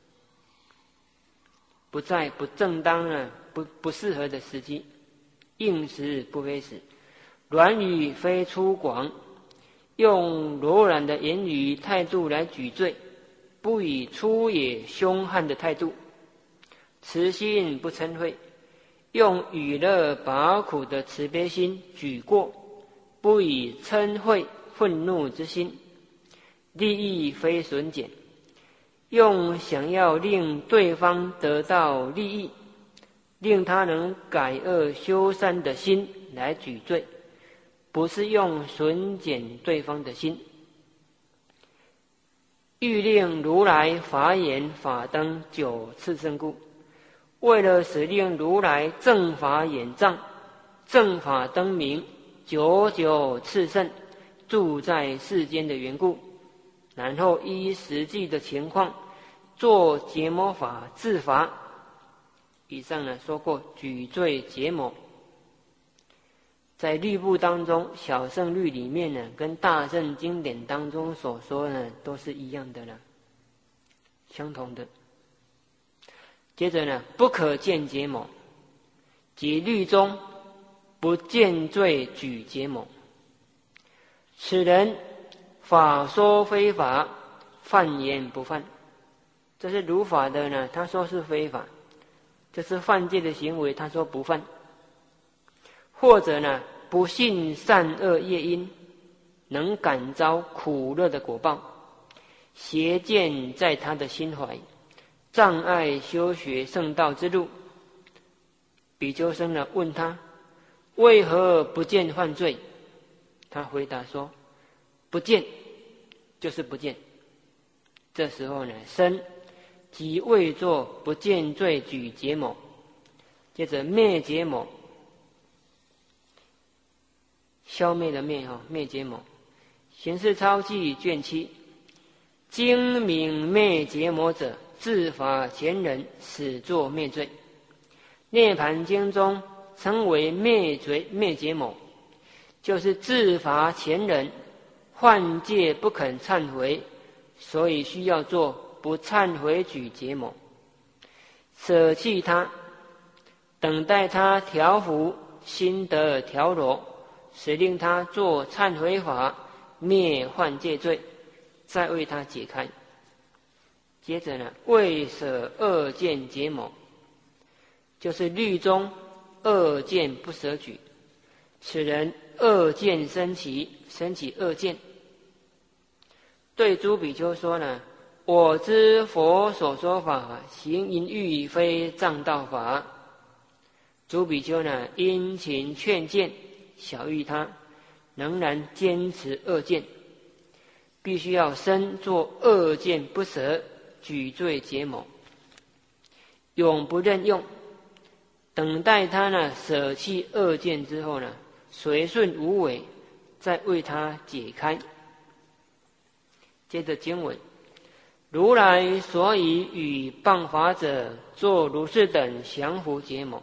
不在不正当呢，不适合的时机。应时不非时，软语非粗犷，用柔软的言语态度来举罪，不以粗野凶悍的态度。慈心不嗔恚，用与乐拔苦的慈悲心举过，不以嗔恚愤怒之心。利益非损减，用想要令对方得到利益，令他能改恶修善的心来举罪，不是用损减对方的心。欲令如来法眼法灯久炽盛故，为了使令如来正法眼障、正法灯明久久炽盛，住在世间的缘故，然后依实际的情况做结魔法治罚。以上呢说过举罪结魔，在律部当中，小乘律里面呢，跟大乘经典当中所说呢，都是一样的了，相同的。接着呢，不可见结魔，即律中不见罪举结魔。此人法说非法，犯言不犯。这是如法的呢，他说是非法，这是犯戒的行为，他说不犯。或者呢，不信善恶业因，能感召苦乐的果报，邪见在他的心怀，障碍修学圣道之路。比丘僧呢问他，为何不见犯罪？他回答说，不见就是不见。这时候呢，僧即为作不见罪举结魔，接着灭结魔，消灭的灭灭结魔。贤士超记卷7，精明灭结魔者，自法前人，始作灭罪。涅盘经中称为灭结魔，就是自法前人犯戒不肯忏悔，所以需要做不忏悔举结魔，舍弃他，等待他调伏心得调柔，使令他做忏悔法，灭犯戒罪，再为他解开。接着呢，为舍恶见结魔，就是律中恶见不舍举。此人恶见生起恶见，对诸比丘说呢，我知佛所说法，行淫欲非障道法。诸比丘呢殷勤劝谏，晓谕他仍然坚持恶见，必须要生做恶见不舍，举罪结魔，永不任用。等待他呢舍弃恶见之后呢，随顺无为，再为他解开。接着经文，如来所以与谤法者作如是等降伏结魔。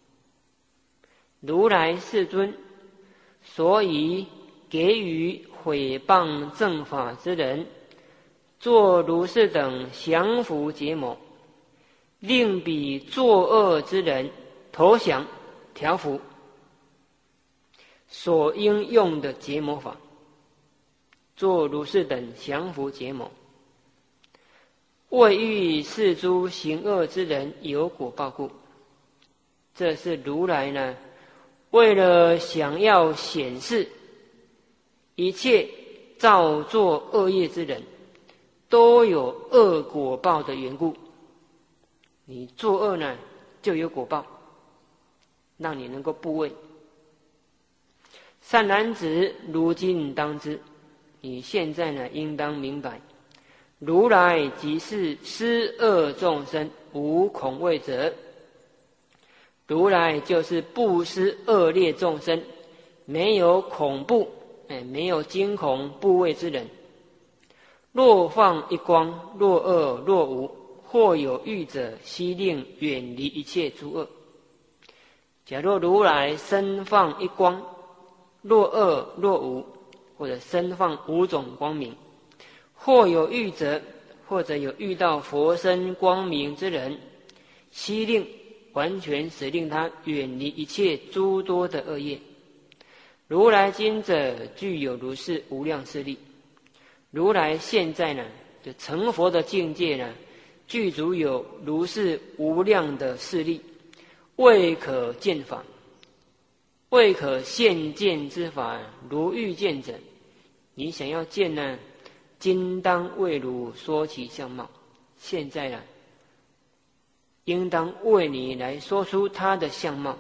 如来世尊所以给予毁谤正法之人作如是等降伏结魔，令彼作恶之人投降调伏，所应用的结魔法，作如是等降伏结魔。 为欲是诸行恶之人有果报故。这是如来呢，为了想要显示一切造作恶业之人都有恶果报的缘故。你作恶呢，就有果报，让你能够怖畏。善男子，如今当知，你现在呢，应当明白，如来即是施恶众生无恐畏者。如来就是不施恶劣众生，没有恐怖，没有惊恐怖畏之人。若放一光，若恶若无，或有欲者，悉令远离一切诸恶。假若如来身放一光，若恶若无，或者身放五种光明，或有欲者，或者有遇到佛身光明之人，悉令完全使令他远离一切诸多的恶业。如来今者具有如是无量势力。如来现在呢，就成佛的境界呢，具足有如是无量的势力，未可见法，未可现见之法，如欲见者，你想要见呢，今当为汝说其相貌。现在呢，应当为你来说出他的相貌。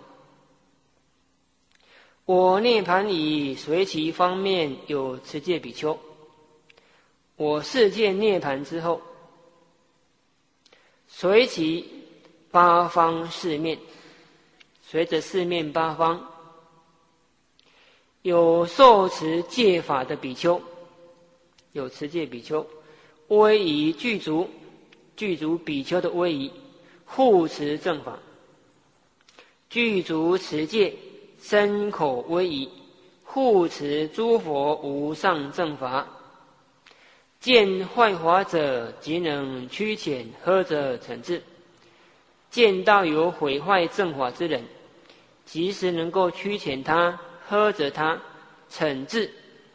我涅盘已，随其方面有持戒比丘。我世界涅盘之后，随其八方四面，随着四面八方有受持戒法的比丘，有持戒比丘，威仪具足，具足比丘的威仪，护持正法，具足持戒，身口威仪，护持诸佛无上正法。见坏法者，即能驱遣，呵者惩治。见到有毁坏正法之人，即时能够驱遣他，呵责他，惩治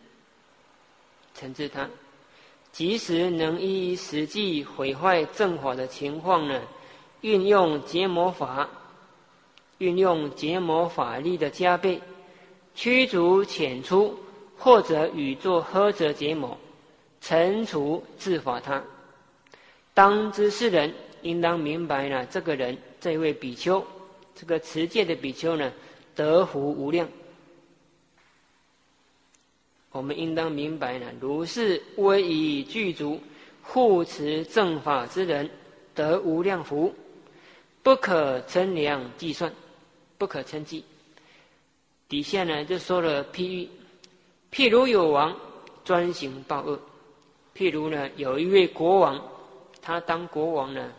他，即时能依实际毁坏正法的情况呢，运用结魔法，运用结魔法力的加倍，驱逐遣出，或者与作呵责结魔，惩除治法他。当知世人应当明白呢，这个人，这位比丘，这个持戒的比丘呢，德福无量。我们应当明白呢，如是威仪具足，护持正法之人，得无量福，不可称量计算，不可称计。底下呢就说了譬喻，譬如有王专行暴恶。譬如呢，有一位国王，他当国王呢，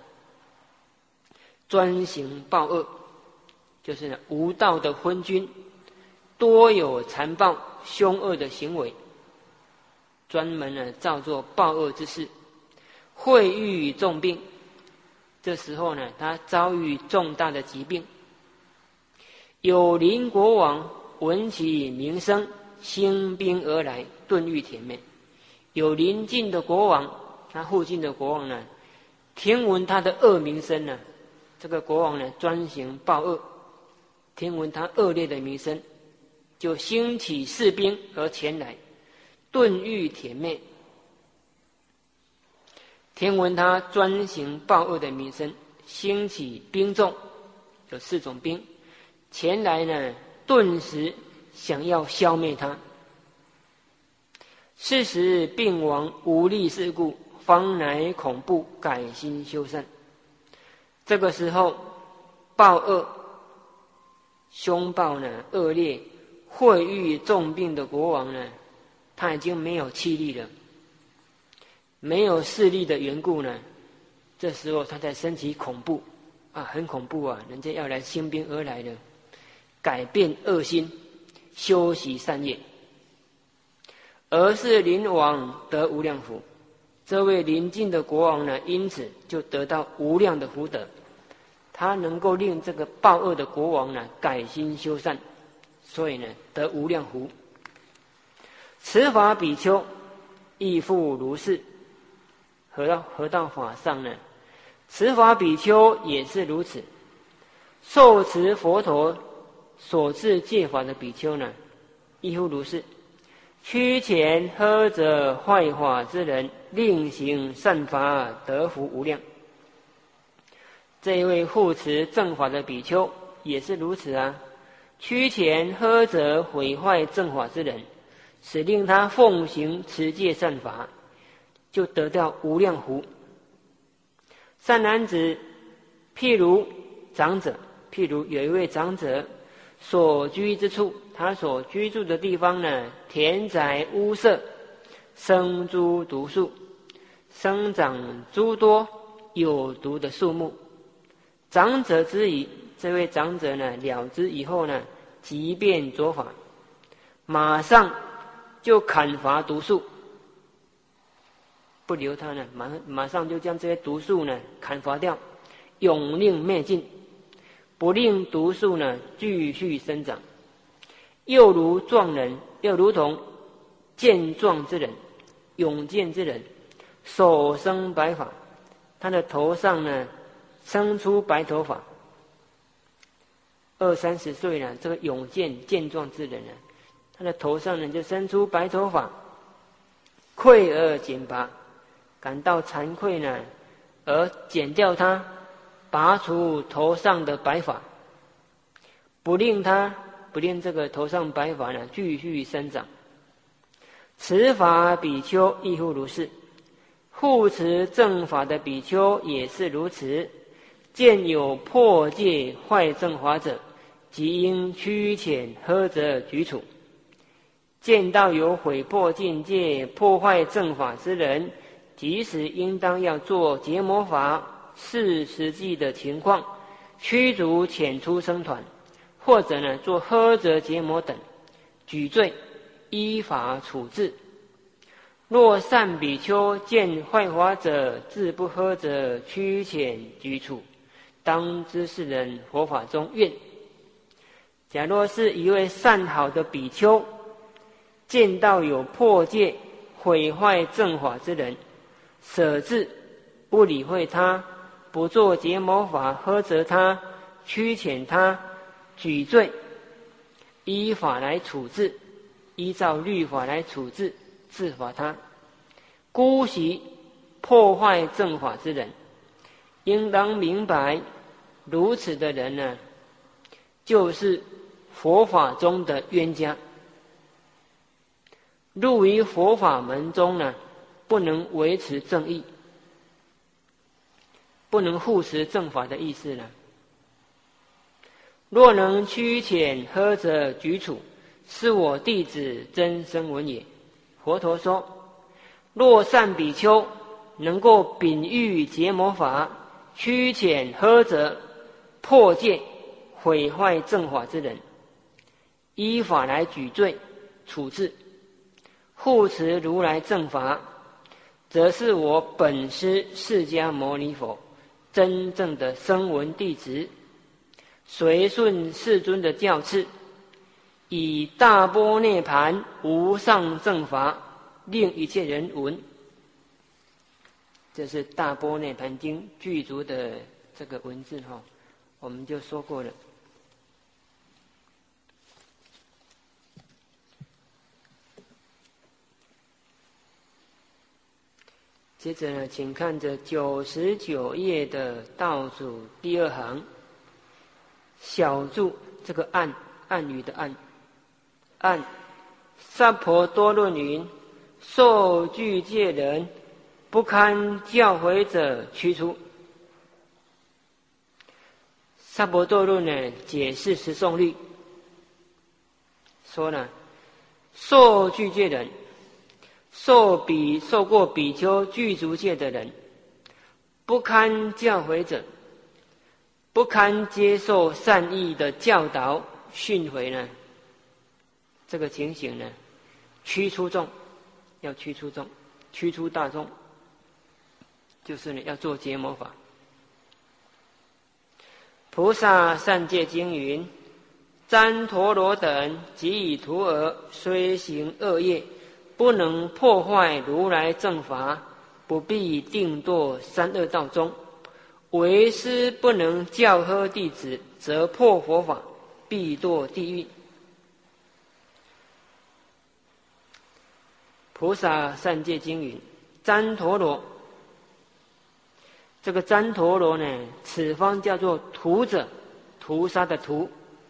专行暴恶，就是呢无道的昏君，多有残暴凶恶的行为，专门呢造作暴恶之事，会遇重病。这时候呢，他遭遇重大的疾病。有邻国王闻其名声，兴兵而来，顿欲殄灭。有邻近的国王，他附近的国王呢，听闻他的恶名声呢，这个国王呢专行暴恶，听闻他恶劣的名声，就兴起士兵而前来，顿欲殄灭。听闻他专行暴恶的名声，兴起兵众，有4种兵前来呢，顿时想要消灭他。是时病亡无力事故，方乃恐怖，改心修善。这个时候，暴恶凶暴呢恶劣，会遇重病的国王呢，他已经没有气力了，没有势力的缘故呢，这时候他才升起恐怖啊，很恐怖啊！人家要来兴兵而来了，改变恶心，修习善业。而是邻王得无量福，这位邻近的国王呢，因此就得到无量的福德，他能够令这个暴恶的国王呢改心修善，所以呢得无量福。持法比丘亦复如是。 合到法上呢？持法比丘也是如此。受持佛陀所制戒法的比丘呢，亦复如是。趋前呵责坏法之人，令行善法，得福无量。这一位护持正法的比丘也是如此啊。趋前呵责毁坏正法之人，使令他奉行持戒善法，就得到无量福。善男子，譬如长者，譬如有一位长者所居之处，他所居住的地方呢，田宅屋舍，生诸毒树，生长诸多有毒的树木。长者之疑，这位长者呢，了知以后呢，即便着法，马上就砍伐毒树，不留他呢，马上就将这些毒树呢砍伐掉，永令灭尽，不令毒树呢继续生长。又如壮人，又如同健壮之人，勇健之人，手生白发，他的头上呢生出白头发。20-30岁呢，这个勇健健壮之人呢，他的头上呢就生出白头发，愧而剪拔，感到惭愧呢，而剪掉它，拔除头上的白发，不令这个头上白发呢继续生长。持法比丘亦复如是。护持正法的比丘也是如此。见有破戒坏正法者，即应趋前呵责举处。见到有毁破禁戒、破坏正法之人，即使应当要做结魔法，视实际的情况，驱逐遣出僧团，或者呢做呵责结魔等，举罪，依法处置。若善比丘见坏法者，自不呵责，驱遣举处，当知是人佛法中怨。假若是一位善好的比丘，见到有破戒毁坏正法之人，舍置不理会他，不做结魔法呵责他，驱遣他，举罪，依法来处置，依照律法来处置治罚他。姑息破坏正法之人，应当明白，如此的人呢，就是佛法中的冤家。入于佛法门中呢，不能维持正义，不能护持正法的意思呢。若能驱遣呵责举处，是我弟子真声闻也。佛陀说，若善比丘能够秉喻结魔法，驱遣呵责破戒毁坏正法之人，依法来举罪处置，护持如来正法，则是我本师释迦牟尼佛真正的声闻弟子，随顺世尊的教敕，以大般涅盘无上正法令一切人闻。这是大般涅盘经具足的这个文字哈，我们就说过了。接着呢，请看着99页的倒数第2行，小注这个暗语的暗，萨婆多论云：受具戒人，不堪教诲者驱出。萨婆多论呢，解释十诵律，说呢，受具戒人，受过比丘具足戒的人，不堪教诲者，不堪接受善意的教导训诲呢，这个情形呢，驱出众，要驱出众，驱出大众，就是呢要做结魔法。菩萨善戒经云：旃陀罗等及以徒儿，虽行恶业，不能破坏如来正法， 不必定堕三恶道中。为师不能教呵弟子，则破佛法，必堕地狱。菩萨善戒经云：旃陀罗，这个旃陀罗呢，此方叫做屠者，屠杀的屠。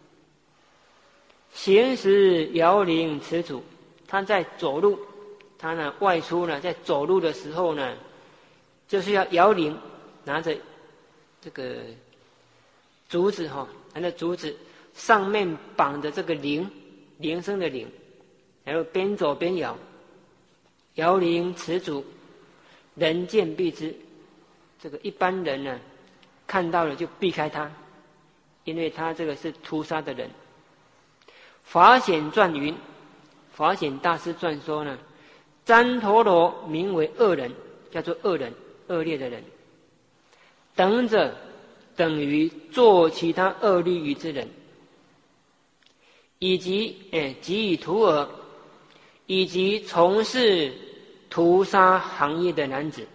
行时摇铃持杵，他在走路，他呢外出呢，在走路的时候呢，就是要摇铃，拿着这个竹子拿着竹子上面绑着这个铃，铃声的铃，然后边走边摇，摇铃持杵，人见避之。这个一般人呢，看到了就避开他，因为他这个是屠杀的人。法显传云，法显大师传说呢，旃陀罗名为恶人，叫做恶人，恶劣的人。等者等于做其他恶律仪之人，以及给予徒儿，以及从事屠杀行业的男子。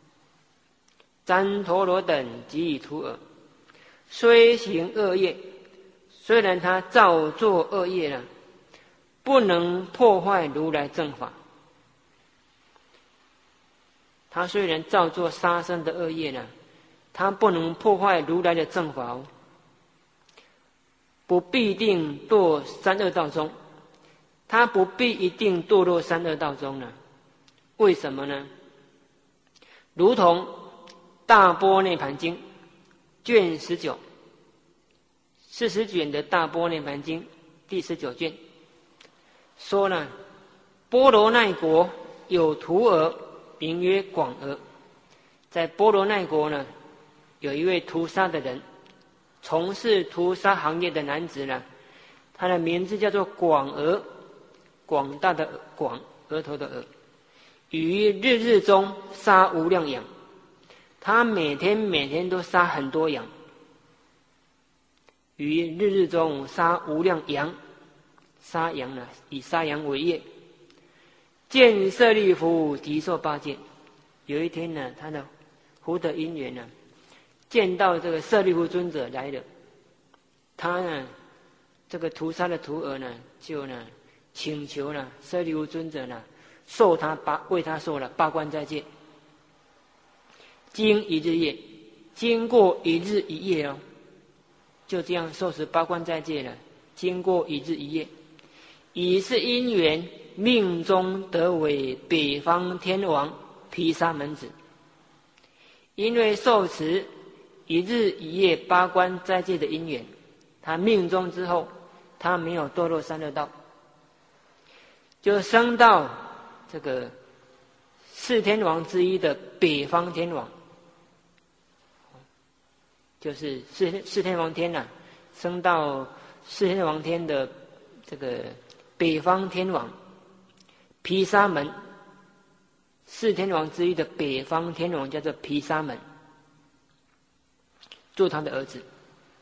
旃陀罗等给予徒儿，虽行恶业，虽然他造作恶业了，不能破坏如来正法。他虽然造作杀生的恶业呢，他不能破坏如来的正法哦，不必定堕三恶道中。他不必一定堕落三恶道中呢？为什么呢？如同大般涅盘经卷19 40卷的大般涅盘经第19卷说呢，波罗奈国有徒儿名曰广儿。在波罗奈国呢，有一位屠杀的人，从事屠杀行业的男子呢，他的名字叫做广儿，广大的广，额头的额。于日日中杀无量羊，他每天都杀很多羊。于日日中杀无量羊，杀羊呢，以杀羊为业。见舍利弗提受八戒，有一天呢，他的福德因缘呢，见到这个舍利弗尊者来了，他呢，这个屠杀的徒儿呢，就呢请求呢舍利弗尊者呢，为他受了八关斋戒，经一日夜，经过一日一夜哦，就这样受持八关斋戒了，经过一日一夜，以是因缘，命中得为北方天王毗沙门子。因为受持一日一夜八关斋戒的因缘，他命中之后，他没有堕落三恶道，就升到这个四天王之一的北方天王，就是四天王天升到四天王天的这个北方天王毗沙门，四天王之一的北方天王叫做毗沙门，做他的儿子。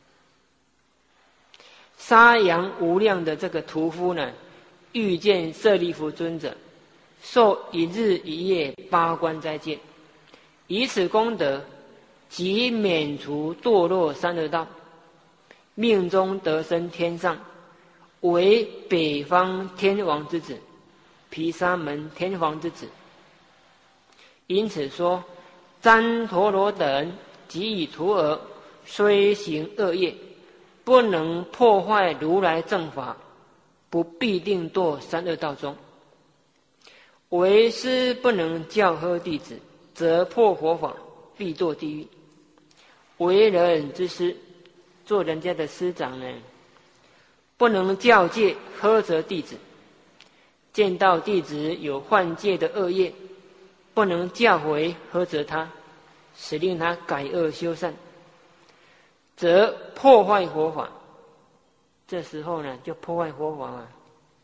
杀羊无量的这个屠夫呢，遇见舍利弗尊者，受一日一夜八关斋戒，以此功德，即免除堕落三恶道，命中得生天上，为北方天王之子，毗沙门天王之子。因此说，旃陀罗等给予徒儿，虽行恶业，不能破坏如来正法，不必定堕三恶道中。为师不能教呵弟子，则破佛法，必堕地狱。为人之师，做人家的师长呢，不能教诫呵责弟子，见到弟子有犯戒的恶业，不能教诲呵责他，使令他改恶修善，则破坏佛法。这时候呢，就破坏佛法了，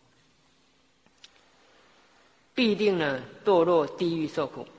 必定呢堕落地狱受苦。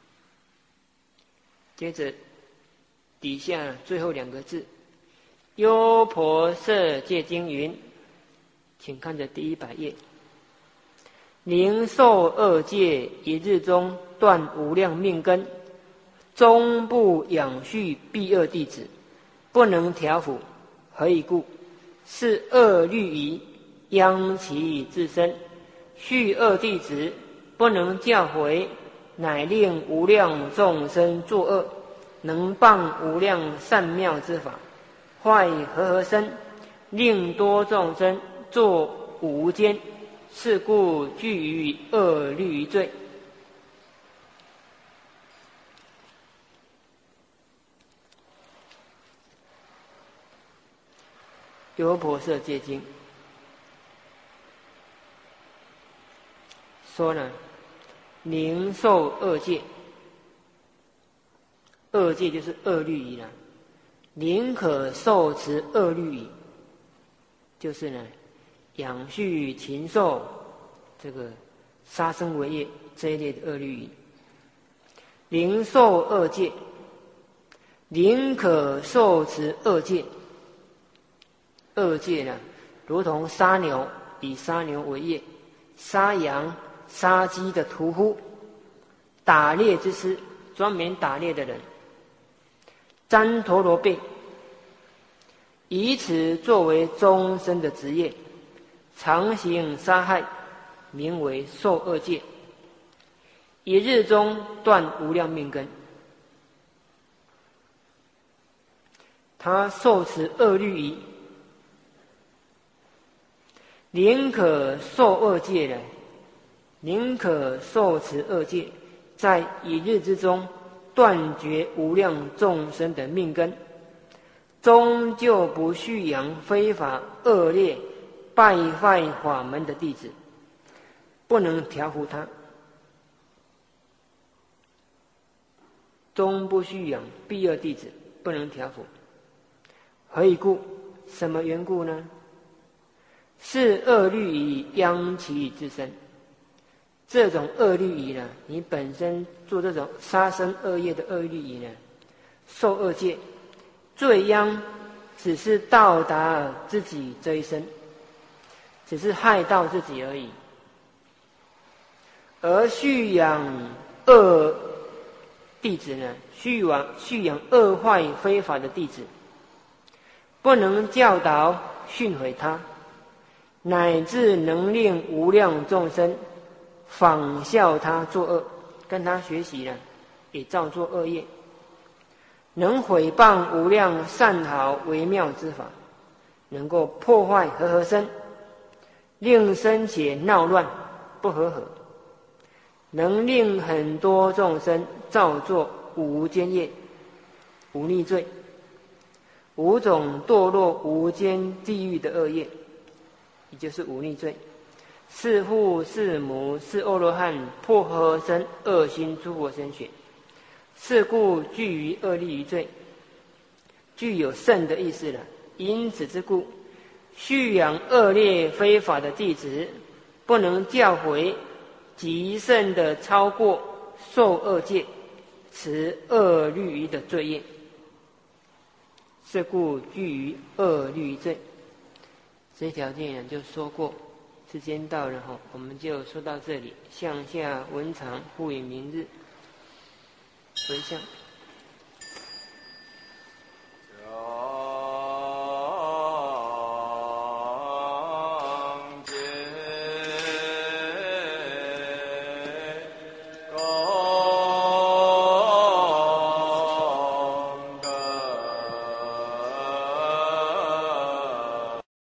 接着底下最后两个字，优婆塞戒经云，请看着第100页。 宁受二戒，一日中断无量命根，终不养续必恶弟子，不能调伏。何以故？是恶律仪，殃其自身。续恶弟子，不能教诲，乃令无量众生作恶，能谤无量善妙之法，坏和身，令多众生作无间。是故具于恶律仪罪。优婆塞戒经说呢，宁受恶戒，恶戒就是恶律仪了，宁可受持恶律仪，就是呢养畜禽兽，这个杀生为业这一类的恶律仪。宁受恶戒，宁可受持恶戒。恶戒呢，如同杀牛，以杀牛为业；杀羊、杀鸡的屠夫，打猎之师，专门打猎的人，旃陀罗辈，以此作为终身的职业，常行杀害，名为受恶戒。一日中断无量命根。他受持恶律仪，宁可受恶戒呢？宁可受持恶戒，在一日之中断绝无量众生的命根，终究不续养非法恶劣败坏法门的弟子，不能调伏他。终不续养必恶弟子，不能调伏。何以故？什么缘故呢？是恶律仪殃其自身。这种恶律仪呢，你本身做这种杀生恶业的恶律仪呢，受恶戒，罪殃只是到达自己这一生，只是害到自己而已。而蓄养恶弟子呢，蓄养恶坏非法的弟子，不能教导训诲他，乃至能令无量众生仿效他作恶，跟他学习了，也照做恶业，能毁谤无量善好微妙之法，能够破坏和身，令生起闹乱不和合，能令很多众生造作无间业、无逆罪、五种堕落无间地狱的恶业，也就是无逆罪。是父是母是阿罗汉破和身恶心诸佛身血，是故具于恶律仪罪，具有圣的意思了。因此之故，蓄养恶劣非法的弟子，不能教诲极甚的超过受恶戒、持恶律仪的罪业。是故具于恶律仪罪。这条件呢就说过。时间到了后，我们就说到这里。向下文长，复以明日。回向。